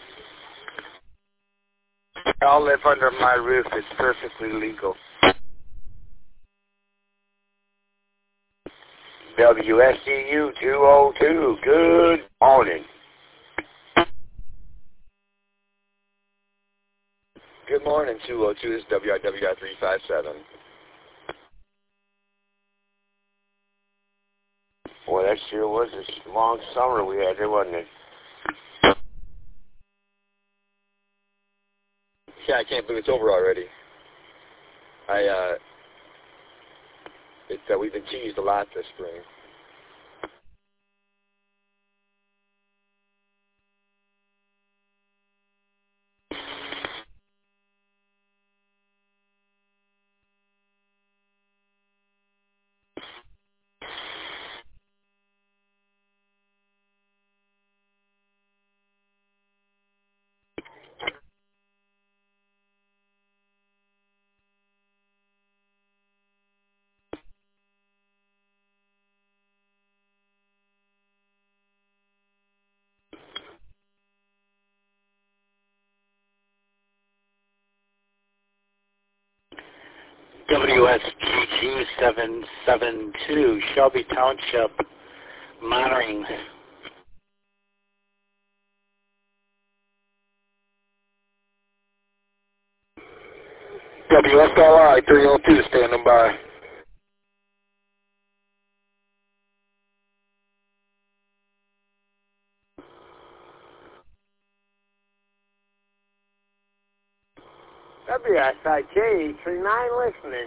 Y'all live under my roof. It's perfectly legal. WSCU 202, good morning. Good morning, 202. This is WIWI 357. Boy, that sure was a long summer we had there, wasn't it? Yeah, I can't believe it's over already. We've been teased a lot this spring. WSGG 772, Shelby Township, monitoring. WSLI 302, standing by. WSIK 39 listening.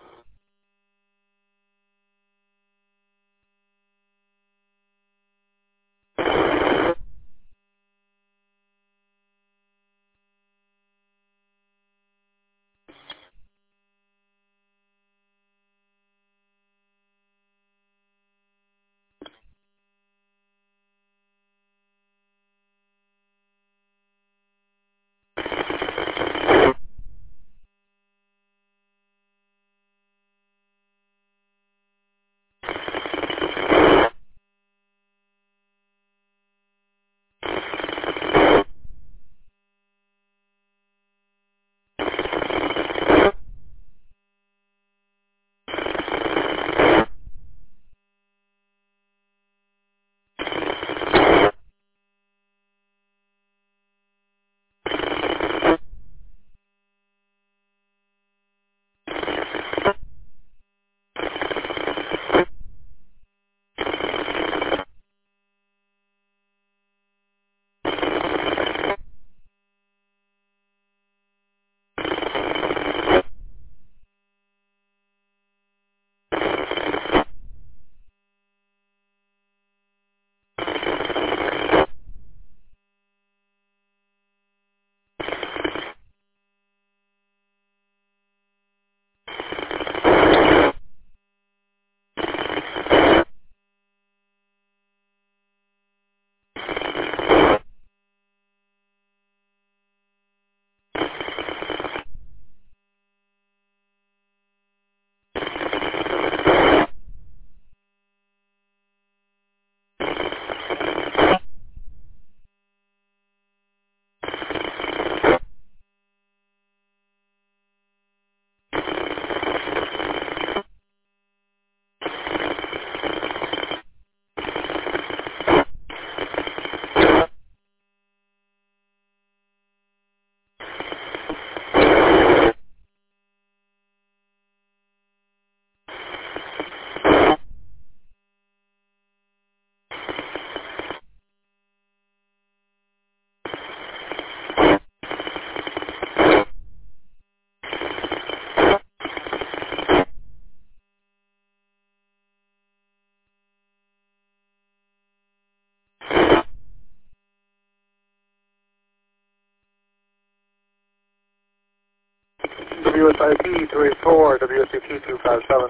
WSIP 284, WSIP 257.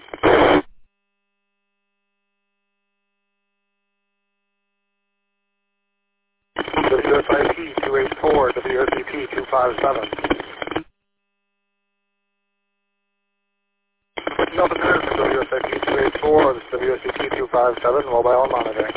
WSIP 284, WSIP 257. Delta Cruise from WSIP 284, this is WSIP 257, mobile and monitoring.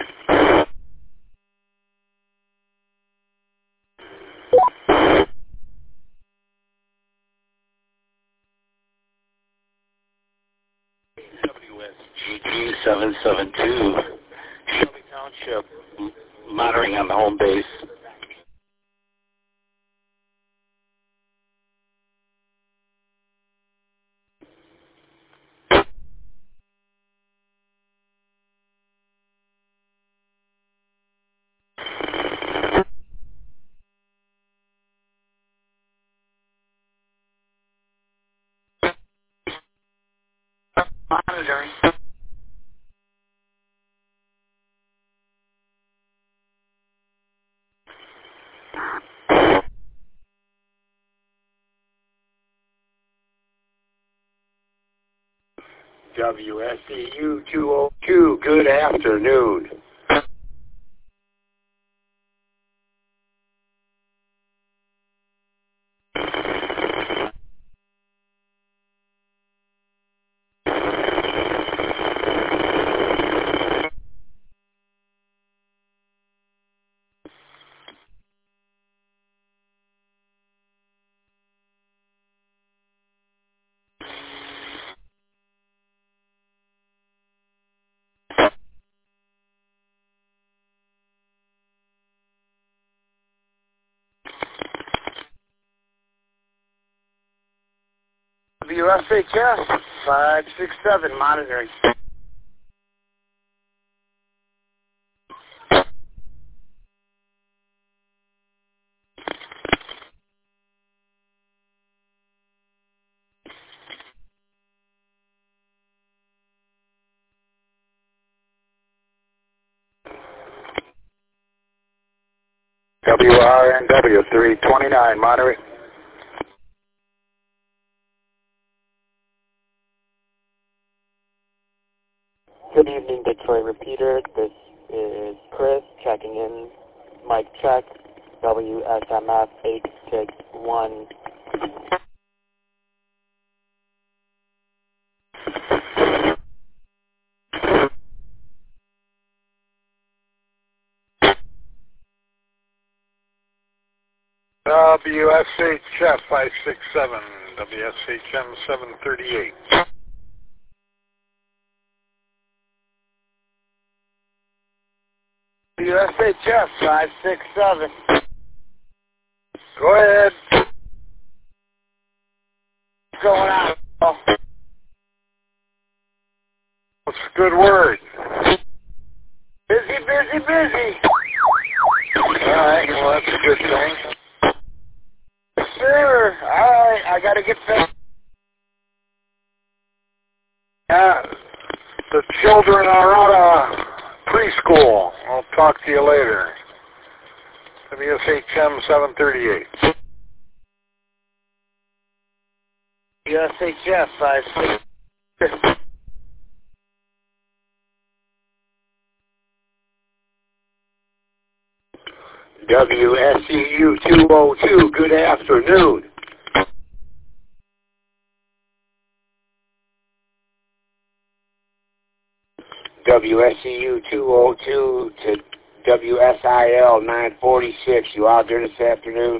WSGG 772, Shelby Township, monitoring on the home base. Monitoring. WSEU 202, good afternoon. WSHS 567, monitoring. WRNW 329, monitoring. Good evening, Detroit Repeater. This is Chris checking in. Mic check. WSMF 861. WSHF 567, WSHM 738. WSHF 567. Go ahead. What's going on? What's a good word? Busy, busy, busy. Alright, well that's a good thing. Sure. Alright, I gotta get back. The children are out of preschool. I'll talk to you later. WSHM 738. WSHF 567. WSEU 202, good afternoon. WSEU 202 to WSIL 946, you out there this afternoon?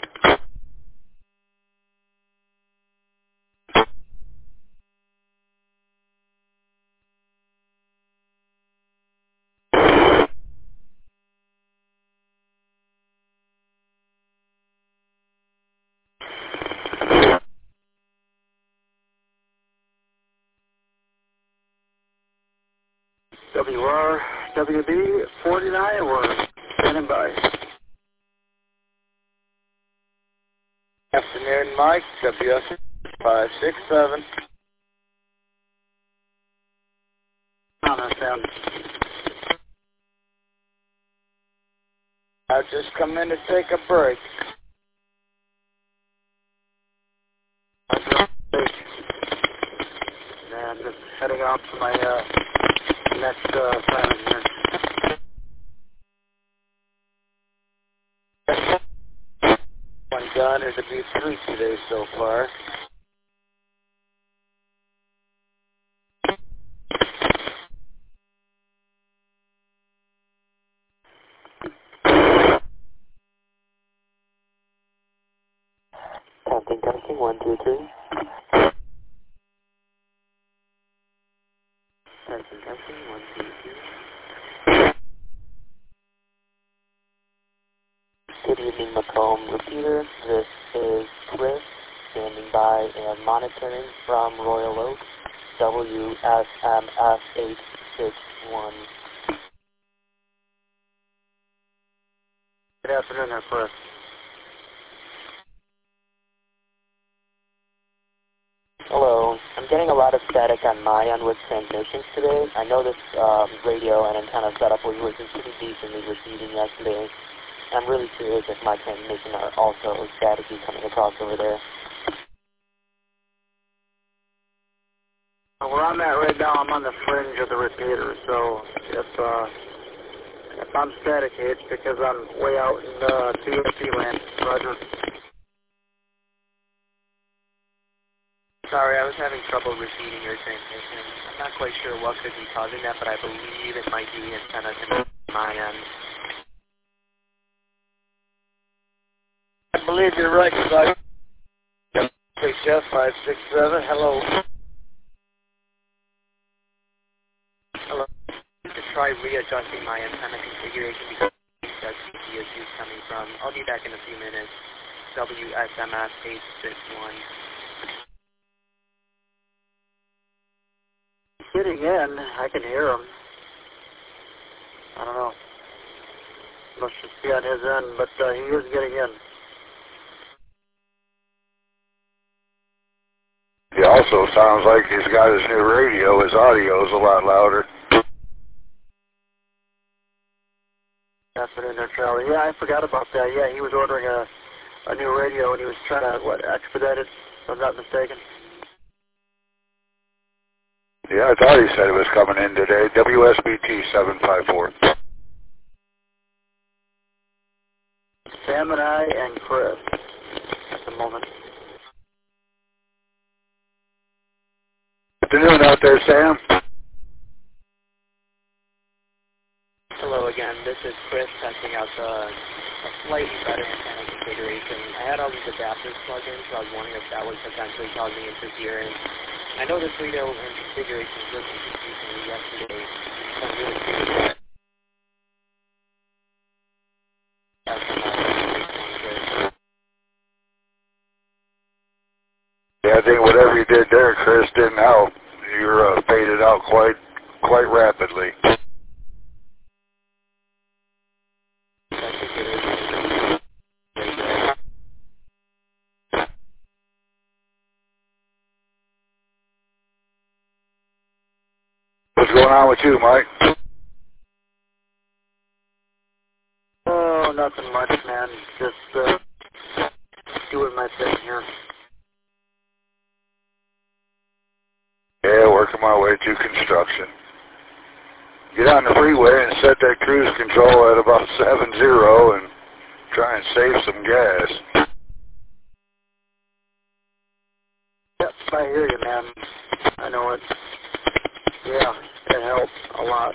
WRWB 49, we're standing by. Afternoon, Mike. WS 567. On our sound. I've just come in to take a break. Yeah, I'm just heading out to my next assignment here. One done. It'll be 3 today so far. Testing, 1, 2, 3. Testing, 1, 2, 3. Good evening, Macomb Repeater. This is Chris, standing by and monitoring from Royal Oak, WSMF 861. Good afternoon, there, Chris. Hello. I'm getting a lot of static on my end with transmissions today. I know this radio and antenna setup was working pretty decently receiving yesterday. I'm really curious if my transmission are also staticky coming across over there. Where I'm at right now, I'm on the fringe of the repeater, so if I'm static, it's because I'm way out in TFC land. Roger. Sorry, I was having trouble receiving your transmission. I'm not quite sure what could be causing that, but I believe it might be antenna on my end. I believe you're right, because I Jeff 567. Hello. Hello. To try readjusting my antenna configuration because that's the issues coming from. I'll be back in a few minutes. WSMF 861. Getting in, I can hear him. I don't know. Must just be on his end, but he is getting in. He also sounds like he's got his new radio. His audio is a lot louder. Afternoon there, Charlie. Yeah, I forgot about that. Yeah, he was ordering a new radio, and he was trying to, expedite it, if I'm not mistaken. Yeah, I thought he said it was coming in today. WSBT 754. Sam and I and Chris at the moment. Afternoon out there, Sam. Hello again. This is Chris testing out a slightly better antenna configuration. I had all these adapters plugged in, so I was wondering if that was potentially causing interference. I know this radio and configuration was working decently yesterday, so I'm really curious. Yeah, I think whatever you did there, Chris, didn't help. You're faded out quite rapidly. What's going on with you, Mike? Oh, nothing much, man. Just doing my thing here. Yeah, working my way through construction. Get on the freeway and set that cruise control at about 70 and try and save some gas. Yep, I hear you, man. I know it. Yeah, it helps a lot.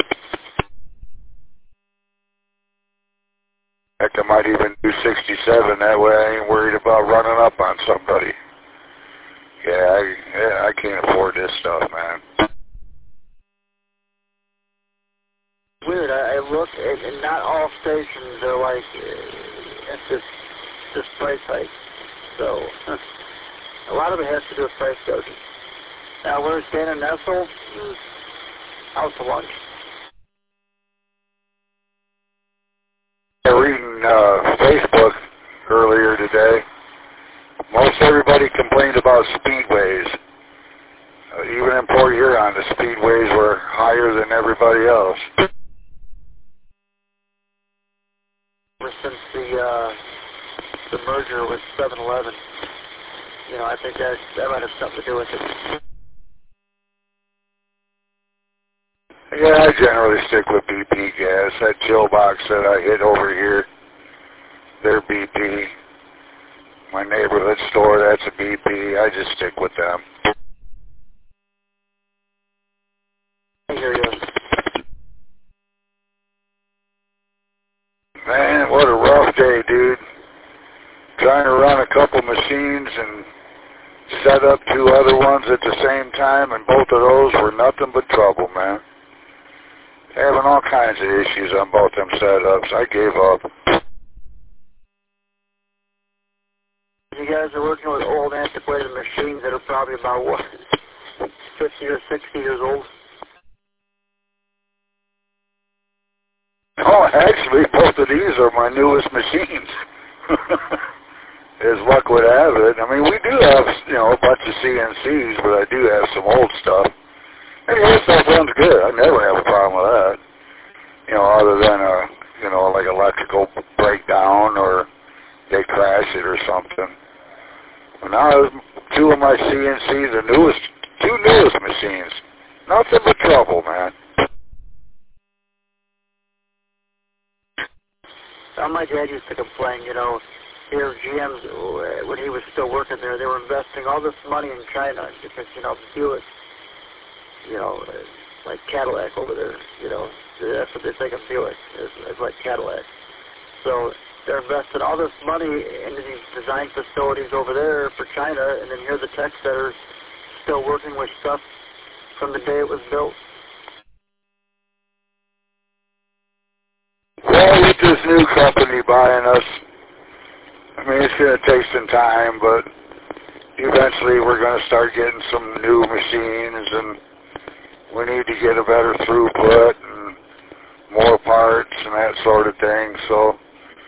Heck, I might even do 67. That way I ain't worried about running up on somebody. Yeah, I can't afford this stuff, man. Weird. I look, and not all stations are like at this price hike. So a lot of it has to do with price gouging. Now, where's Dana Nessel? Out to lunch. Reading Facebook earlier today, most everybody complained about speedways. Even in Port Huron, the speedways were higher than everybody else. Ever since the merger with 7-Eleven, I think that might have something to do with it. Yeah, I generally stick with BP gas. That chill box that I hit over here, they're BP. My neighborhood store, that's a BP. I just stick with them. I hear you. Man, what a rough day, dude. trying to run a couple machines and set up 2 other ones at the same time, and both of those were nothing but trouble, man. Having all kinds of issues on both them setups. I gave up. You guys are working with old antiquated machines that are probably about, what, 50 or 60 years old? Oh, actually, both of these are my newest machines. As luck would have it. I mean, we do have, a bunch of CNCs, but I do have some old stuff. And the old stuff runs good. I never have a problem with that. Other than like electrical breakdown or they crash it or something. But now 2 of my CNCs, the 2 newest machines. Nothing but trouble, man. My dad used to complain, here GM's, when he was still working there, they were investing all this money in China because, Buick, like Cadillac over there, that's what they think of Buick, is like Cadillac. So they're investing all this money into these design facilities over there for China, and then here are the techs that are still working with stuff from the day it was built. Well, with this new company buying us, I mean, it's going to take some time, but eventually we're going to start getting some new machines, and we need to get a better throughput and more parts and that sort of thing. So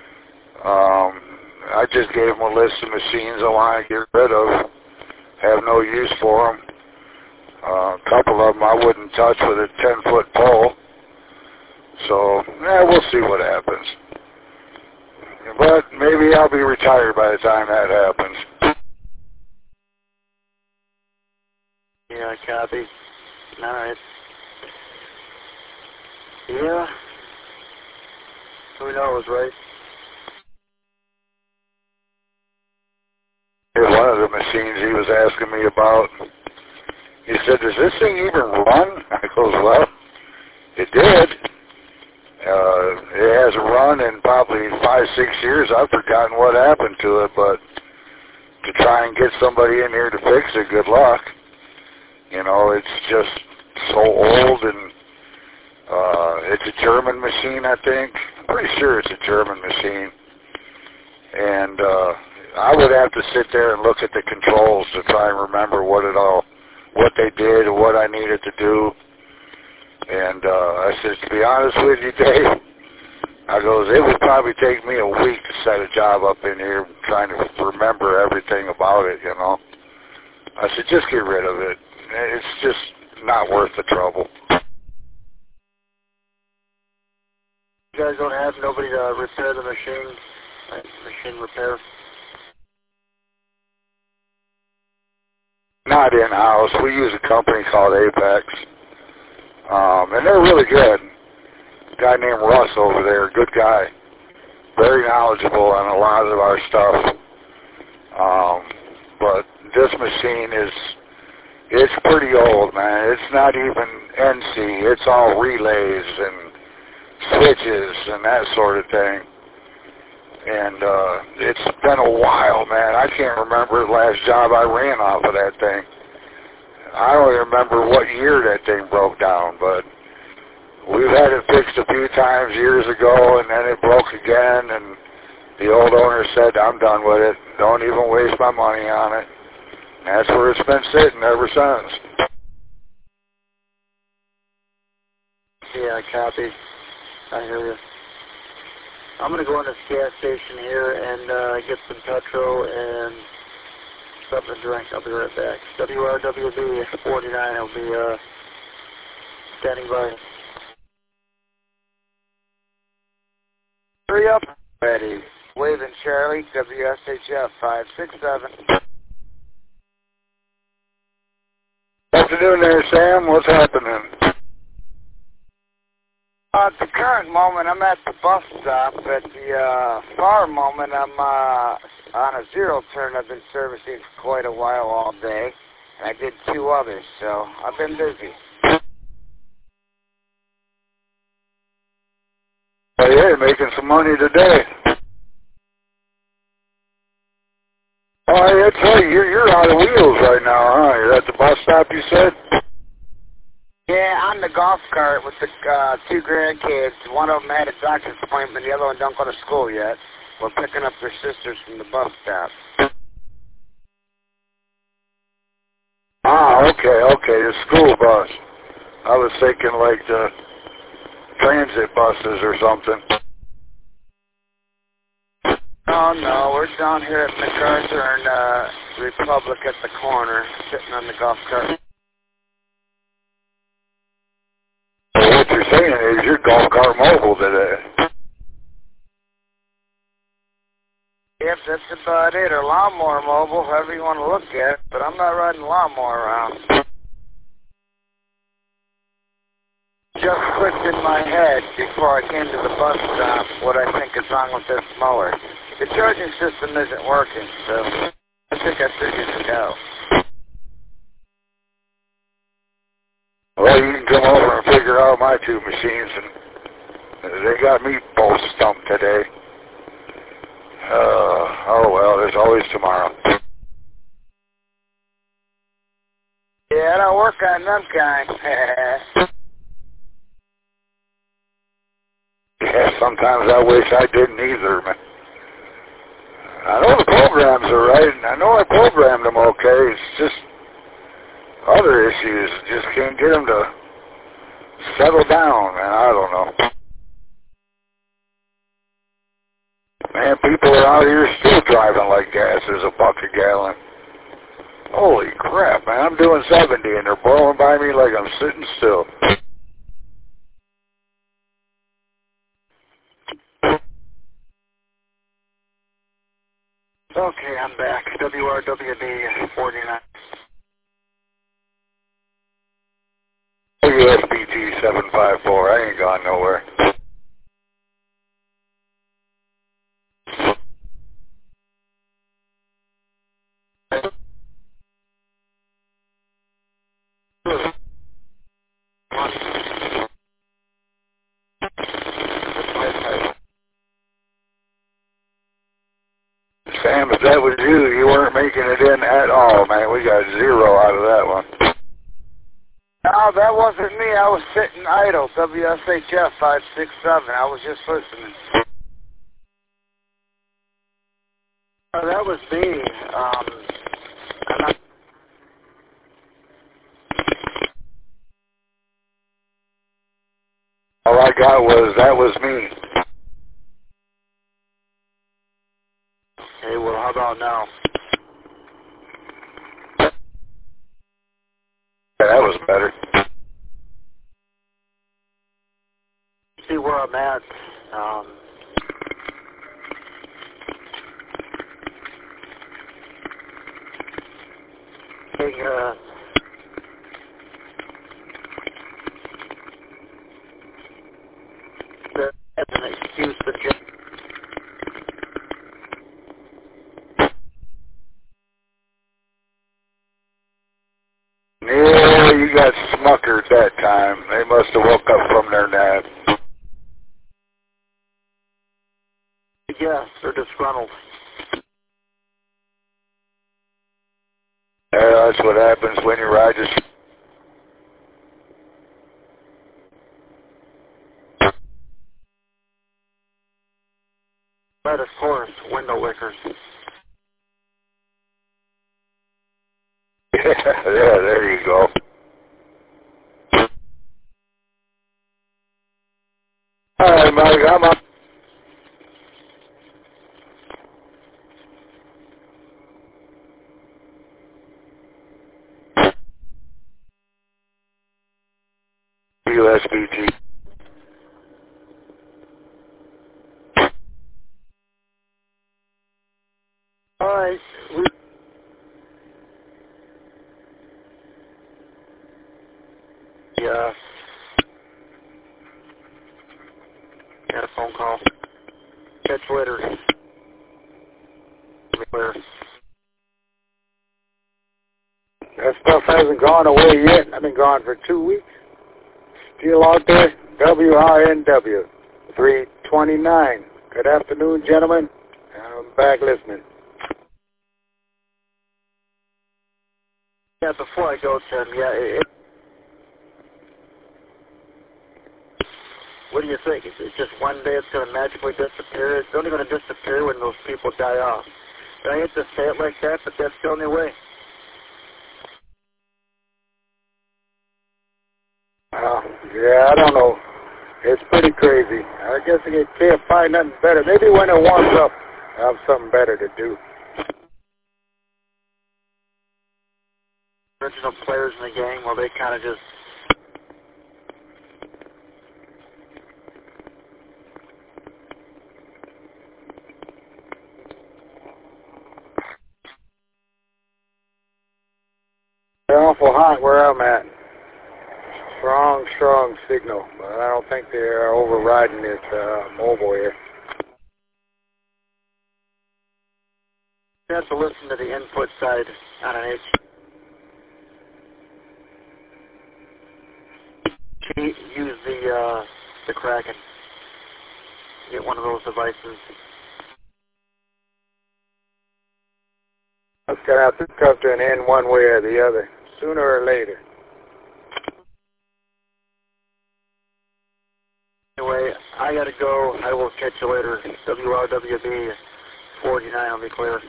I just gave them a list of machines I want to get rid of, have no use for them. A couple of them I wouldn't touch with a 10-foot pole. So, we'll see what happens. But maybe I'll be retired by the time that happens. Yeah, copy. All right. Yeah. Who knows, right? One of the machines he was asking me about, he said, does this thing even run? I goes, well, it did. It hasn't run in probably 5-6 years. I've forgotten what happened to it, but to try and get somebody in here to fix it, good luck. It's just so old, and it's a German machine, I think. I'm pretty sure it's a German machine. And I would have to sit there and look at the controls to try and remember what they did and what I needed to do. And I said, to be honest with you, Dave, I goes, it would probably take me a week to set a job up in here trying to remember everything about it, I said, just get rid of it. It's just not worth the trouble. You guys don't have nobody to repair the machine? Like machine repair? Not in-house. We use a company called Apex. And they're really good. A guy named Russ over there, good guy. Very knowledgeable on a lot of our stuff. But this machine it's pretty old, man. It's not even NC. It's all relays and switches and that sort of thing. And it's been a while, man. I can't remember the last job I ran off of that thing. I don't even remember what year that thing broke down, but we've had it fixed a few times years ago, and then it broke again, and the old owner said, I'm done with it. Don't even waste my money on it. And that's where it's been sitting ever since. Yeah, copy. I hear you. I'm going to go in this gas station here and get some petrol and something to drink. I'll be right back. WRWB 49 will be standing by. Hurry up. Ready. Waving Charlie, WSHF 567. Afternoon there, Sam. What's happening? At the current moment, I'm at the bus stop. At the far moment, I'm on a zero turn I've been servicing for quite a while all day. And I did 2 others, so I've been busy. Hey, making some money today. Oh, that's right. You're out of wheels right now, huh? You're at the bus stop, you said? Yeah, on the golf cart with the two grandkids. One of them had a doctor's appointment. The other one don't go to school yet. We're picking up their sisters from the bus stop. Ah, okay, the school bus. I was thinking like the transit buses or something. No, we're down here at MacArthur and Republic at the corner, sitting on the golf cart. So what you're saying is your golf cart mobile today. Yep, that's about it. Or lawnmower mobile, however you want to look at it. But I'm not riding lawnmower around. Just clicked in my head before I came to the bus stop what I think is wrong with this mower. The charging system isn't working, so I think I figured it out. Well, you can come over and figure out my two machines, and they got me both stumped today. Oh well, there's always tomorrow. Yeah, I don't work on them kind. Yeah, sometimes I wish I didn't either, man. I know the programs are right, and I know I programmed them okay. It's just other issues. Just can't get them to settle down, man. I don't know. Man, people are out here still driving like gas is $1 a gallon. Holy crap, man. I'm doing 70, and they're blowing by me like I'm sitting still. Okay, I'm back. WRWD 49. USBT 754. I ain't gone nowhere. Sam, if that was you weren't making it in at all, man. We got 0 out of that one. No, that wasn't me. I was sitting idle. WSHF 567. I was just listening. Oh, that was me. All I got was, that was me. Okay, well, how about now? Yeah, that was better. See where I'm at. That's an excuse, but just... Yeah, you got smuckered that time. They must have woke up from their nap. Yes, they're disgruntled. Yeah, that's what happens when you ride your... But of course, window lickers. Yeah, there you go. All right, Mike, I'm up. USBT. All right. Yeah. Got a phone call. Catch later. Clear. That stuff hasn't gone away yet. I've been gone for 2 weeks. Still out there. WRNW 329. Good afternoon, gentlemen. I'm back listening. Yeah, before I go, Tim, what do you think? Is it just one day it's going to magically disappear? It's only going to disappear when those people die off. And I hate to say it like that, but that's the only way. Yeah, I don't know. It's pretty crazy. I guess you can't find nothing better. Maybe when it warms up, I'll have something better to do. Original players in the game, well, they kind of just... They're awful hot where I'm at. Strong signal. But I don't think they're overriding this mobile here. You have to listen to the input side on an H. Use the Kraken. Get one of those devices. It's going to have to come to an end one way or the other, sooner or later. Anyway, I got to go. I will catch you later. WRWB 49 will be clear.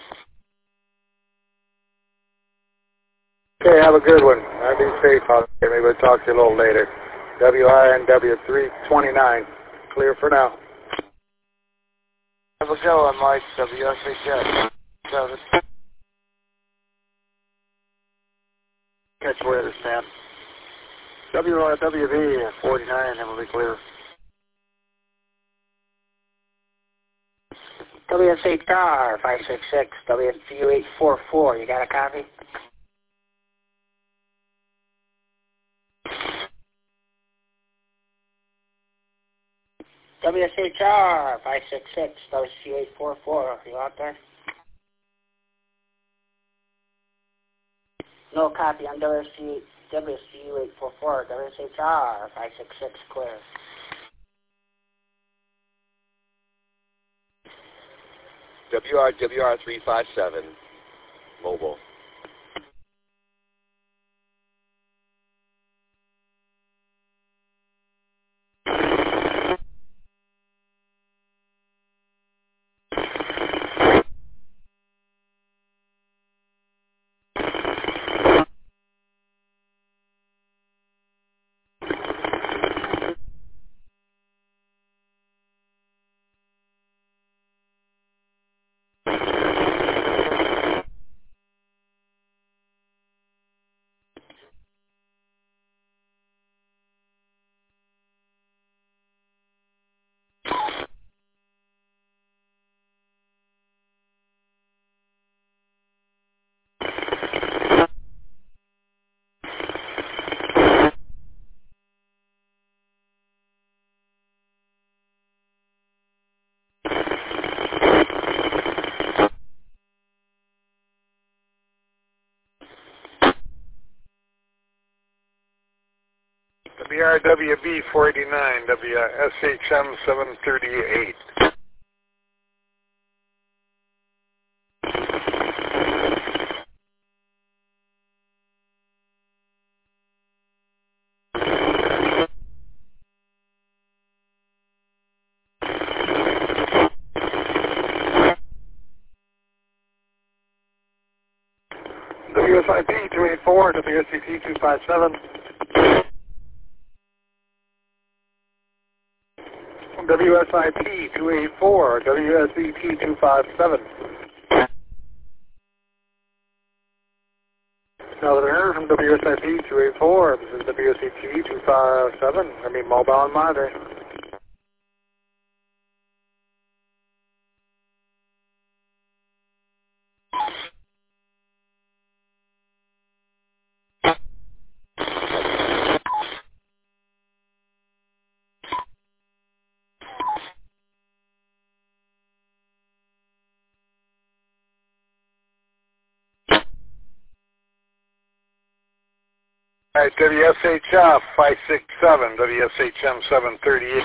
Okay, have a good one. I'll be safe out there. Maybe we'll talk to you a little later. WINW 329. Clear for now. Have a go on Mike, WSHS 7. Catch you later, Sam. WRWB 49, and we'll be clear. WSHR 566, WSU 844. You got a copy? WSHR 566, WSU 844. You out there? No copy on WSU 844. WSHR 566 clear. WR 357, mobile. WRWB 489, WSHM 738. WSIP 284, WSCT 257. WSIP 284, WSCT 257. Another error from WSIP 284. This is WSCT 257. Mobile and monitoring. All right, WSHF 567, WSHM 738.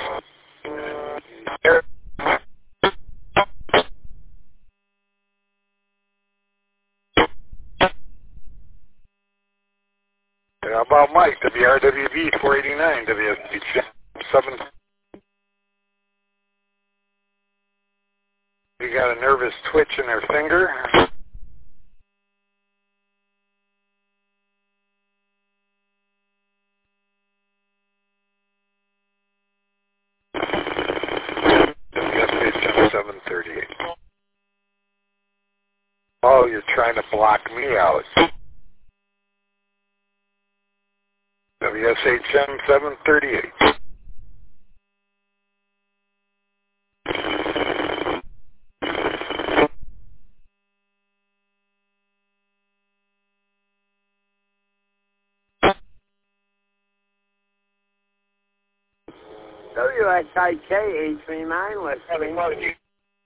about Mike, WRWB 489, WSH 7. You got a nervous twitch in her finger. WSH 738. Oh, you're trying to block me out. WSHM 738. WSIK 839, listening.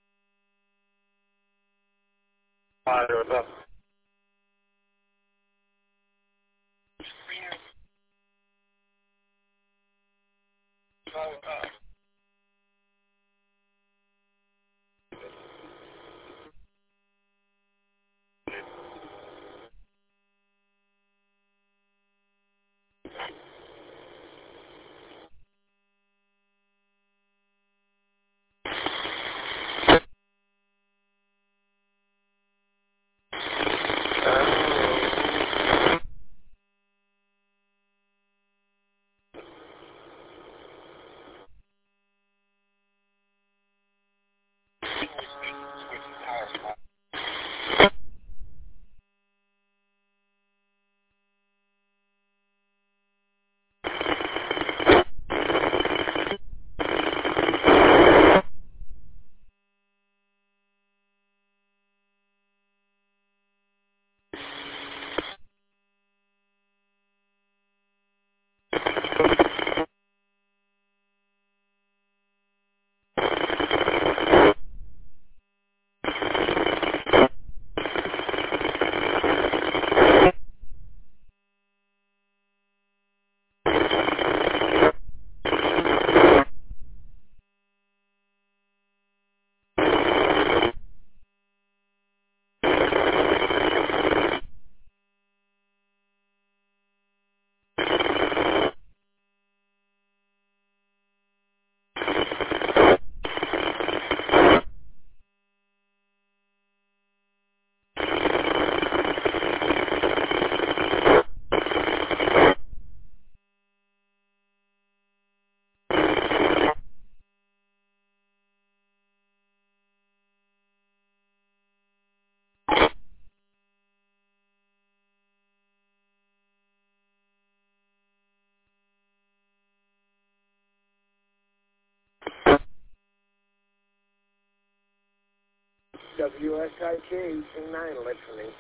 WSIK 839, listening.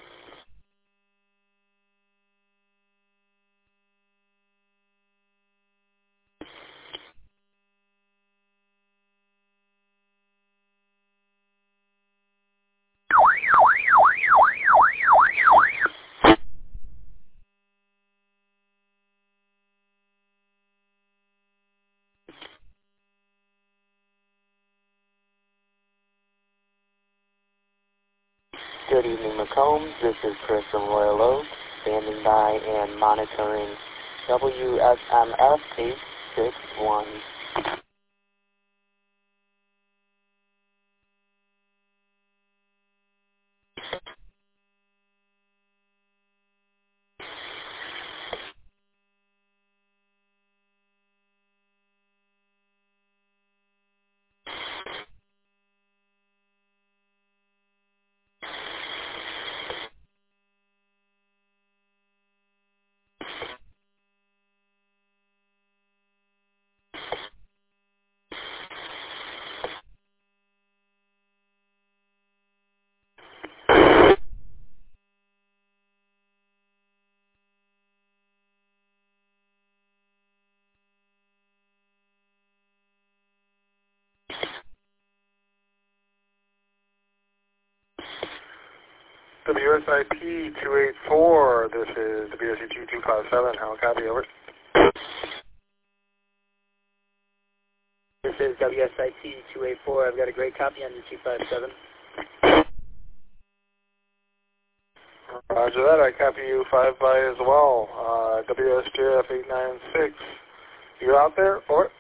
Good evening, McCombs. This is Chris from Royal Oak, standing by and monitoring WSMF 861. WSIP 284, this is WSEG 257, how copy, over? This is WSIT 284, I've got a great copy on the 257. Roger that. I copy you 5 by as well. WSJF 896. You out there? Or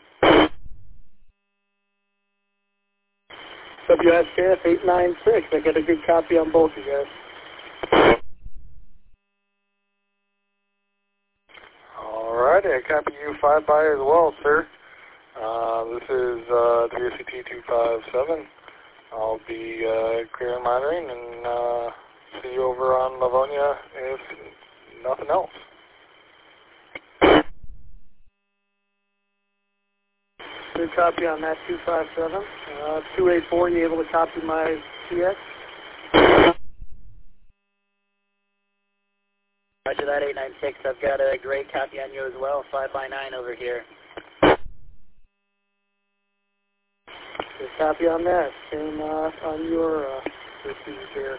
WSJF 896. I get a good copy on both of you guys. Alrighty, I copy you 5 by as well, sir. This is WCT 257. I'll be clearing monitoring and see you over on Livonia if nothing else. Good copy on that 257. 284, you able to copy my TX? Roger that, 896. I've got a great copy on you as well, 5 by 9 over here. Good copy on that. Same on your receipt here.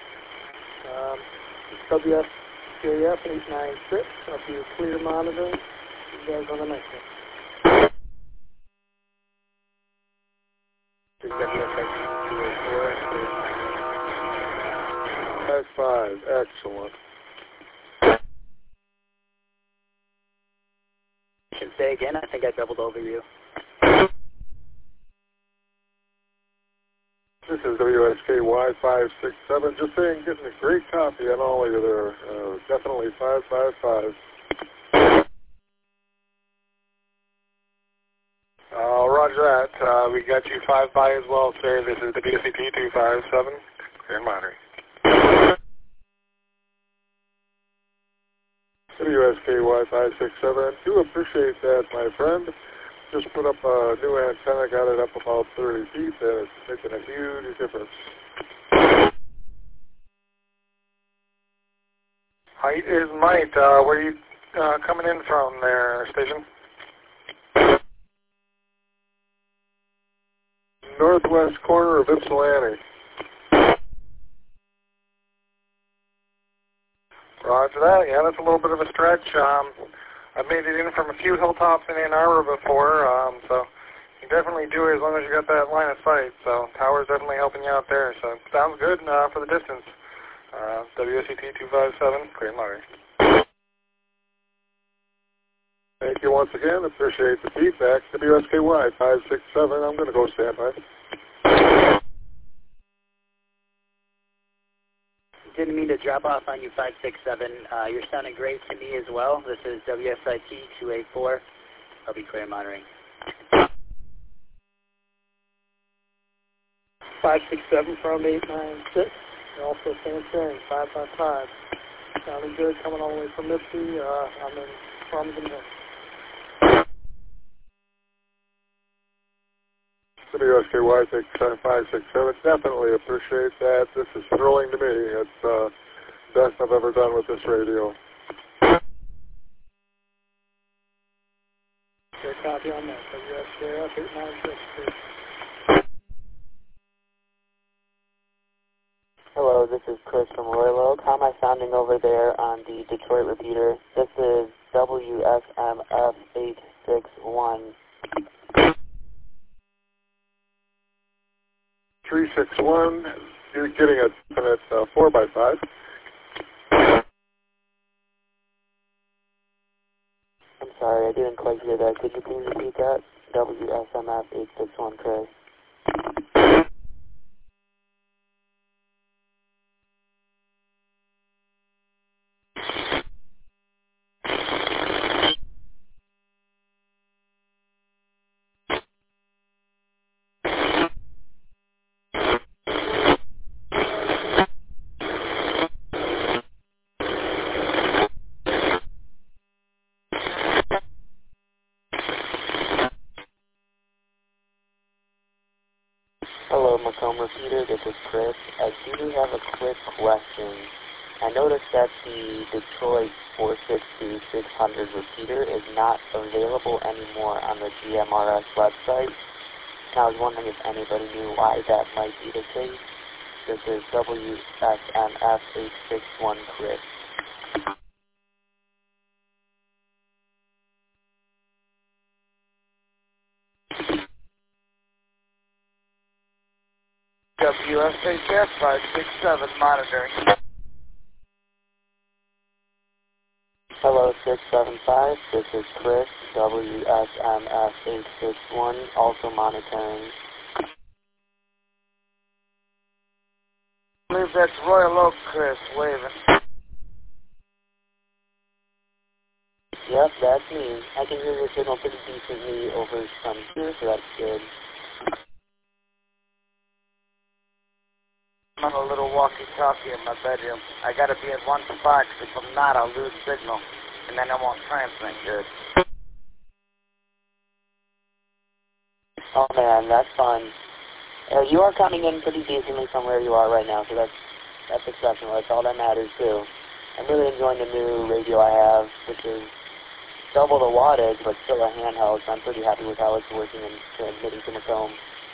WSJF 896. I'll be clear monitoring. You guys on the next one. This is WSIT 284. That's 5. Excellent. Say again, I think I doubled over you. This is WSKY 567. Just saying, getting a great copy on all of you there. Definitely 555. Roger that. We got you 5 by as well, sir. This is WCT 257. Clear monitoring. WSKY 567. Do appreciate that, my friend. Just put up a new antenna, got it up about 30 feet, and it's making a huge difference. Height is might. Where are you coming in from there, station? Northwest corner of Ypsilanti. Roger that. Yeah, that's a little bit of a stretch. I've made it in from a few hilltops in Ann Arbor before, so you can definitely do it as long as you got that line of sight. So tower's definitely helping you out there. So sounds good for the distance. WSCT 257, clear and monitoring. Thank you once again. Appreciate the feedback. WSKY 567. I'm going to go stand by. Didn't mean to drop off on you, 567. You're sounding great to me as well. This is WSIT 284. I'll be clear monitoring. 567 from 896. You're also answering 5 by 5. Sounding good, coming all the way from Mississippi. I'm in Farmington Hills. WSKY 567. Definitely appreciate that. This is thrilling to me. It's the best I've ever done with this radio. Good copy on that. WSKF 896, please. Hello, this is Chris from Royal Oak. How am I sounding over there on the Detroit repeater? This is WSMF 861. 361. You're getting a definite 4 by 5. I'm sorry, I didn't quite hear that. Could you please repeat that? WSMF 861, Chris. Hello, Macomb Repeater. This is Chris. I do have a quick question. I noticed that the Detroit 460-600 repeater is not available anymore on the GMRS website. And I was wondering if anybody knew why that might be the case. This is WSMF 861, Chris. WSHF 567 monitoring. Hello, 675. This is Chris, WSMF 861, also monitoring. I believe that's Royal Oak, Chris, waving. Yep, that's me. I can hear your signal pretty decently over from here, so that's good. I'm on a little walkie-talkie in my bedroom. I gotta be at one spot, 'cause if I'm not, I'll lose signal, and then I won't transmit good. Oh man, that's fun. You are coming in pretty decently from where you are right now, so that's exceptional. That's all that matters too. I'm really enjoying the new radio I have, which is double the wattage, but still a handheld, so I'm pretty happy with how it's working and transmitting to Macomb.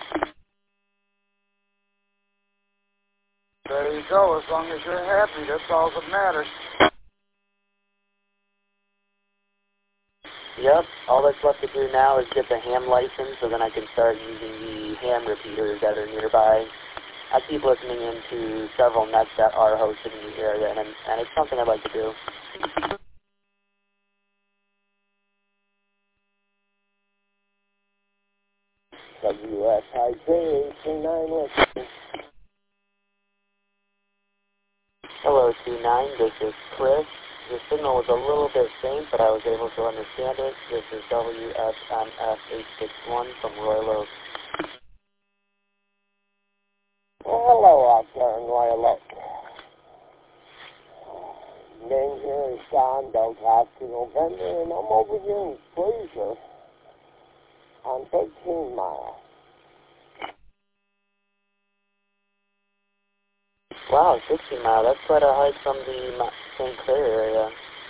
There you go. As long as you're happy, that's all that matters. Yep, all that's left to do now is get the ham license, so then I can start using the ham repeaters that are nearby. I keep listening into several nets that are hosted in the area, and it's something I'd like to do. WSIJ 839 listening. Hello, 29. This is Chris. Your signal was a little bit faint, but I was able to understand it. This is WSMF 861 from Royal Oak. Well, hello out there in Royal Oak. Name here is Don Delgosky November, and I'm over here in Fraser on 13 Mile. Wow, 60 Mile. That's quite a hike from the St. Clair area.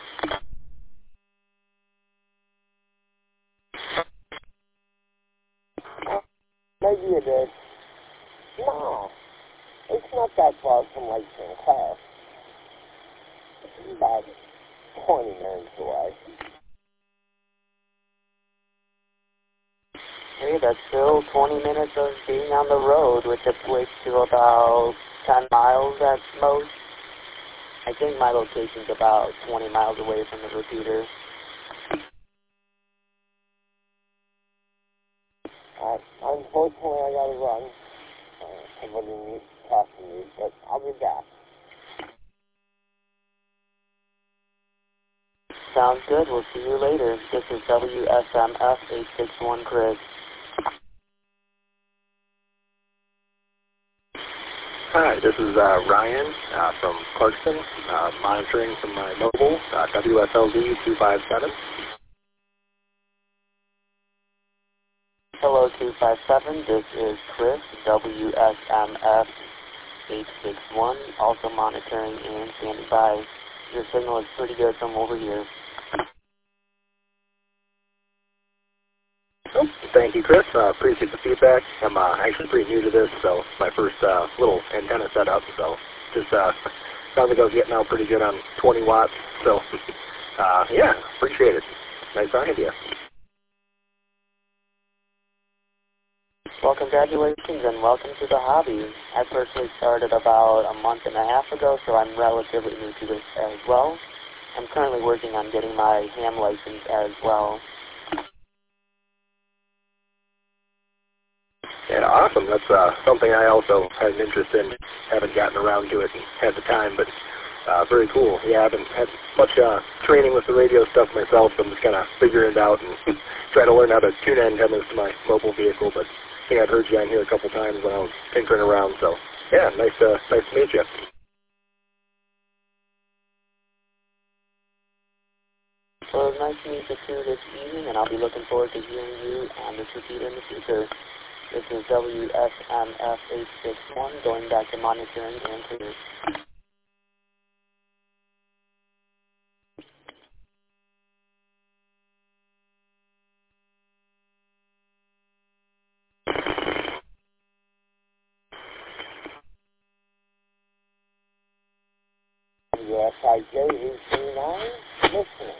Maybe it is. No, it's not that far from Lake St. Clair. It's about 20 minutes away. Hey, that's still 20 minutes of being on the road, which equates to about 10 miles at most. I think my location's about 20 miles away from the repeater. Unfortunately, I gotta run. Somebody needs to talk to me, but I'll be back. Sounds good. We'll see you later. This is WSMF 861 Chris. Hi, this is Ryan from Clarkston, monitoring from my mobile, WSLZ 257. Hello, 257. This is Chris, WSMF 861, also monitoring and standing by. Your signal is pretty good from over here. Oh, thank you, Chris. Appreciate the feedback. I'm actually pretty new to this, so it's my first little antenna setup, so just sounds like I was getting out pretty good on 20 watts, so yeah, appreciate it. Nice talking to you. Well, congratulations and welcome to the hobby. I personally started about a month and a half ago, so I'm relatively new to this as well. I'm currently working on getting my ham license as well. Yeah, awesome. That's something I also had an interest in. Haven't gotten around to it and had the time, but very cool. Yeah, I haven't had much training with the radio stuff myself, so I'm just kind of figuring it out and trying to learn how to tune antennas to my mobile vehicle, but I think I've heard you on here a couple times when I was tinkering around, so yeah, nice to meet you. Well, it was nice to meet you too this evening, and I'll be looking forward to hearing you on this repeater in the future. This is WSMF 861, going back to monitoring and clear. WSIJ 839 listening.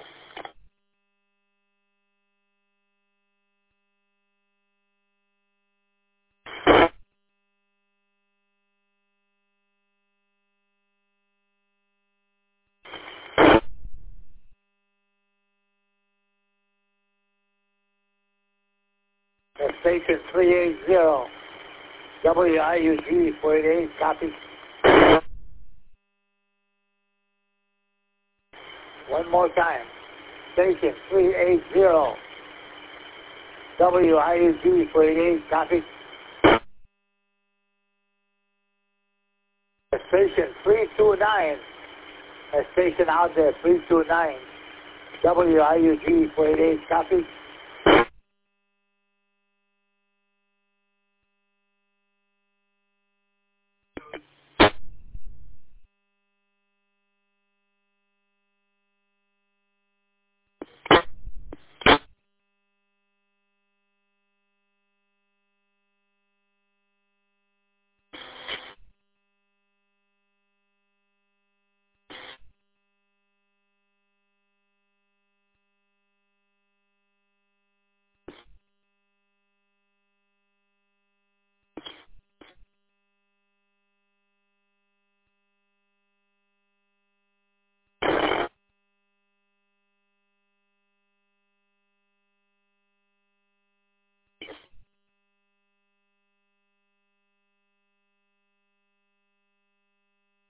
Station 380. WIUG 488, copy. One more time. Station 380. WIUG 488, copy. Station 329. Station out there, 329. WIUG 488, copy.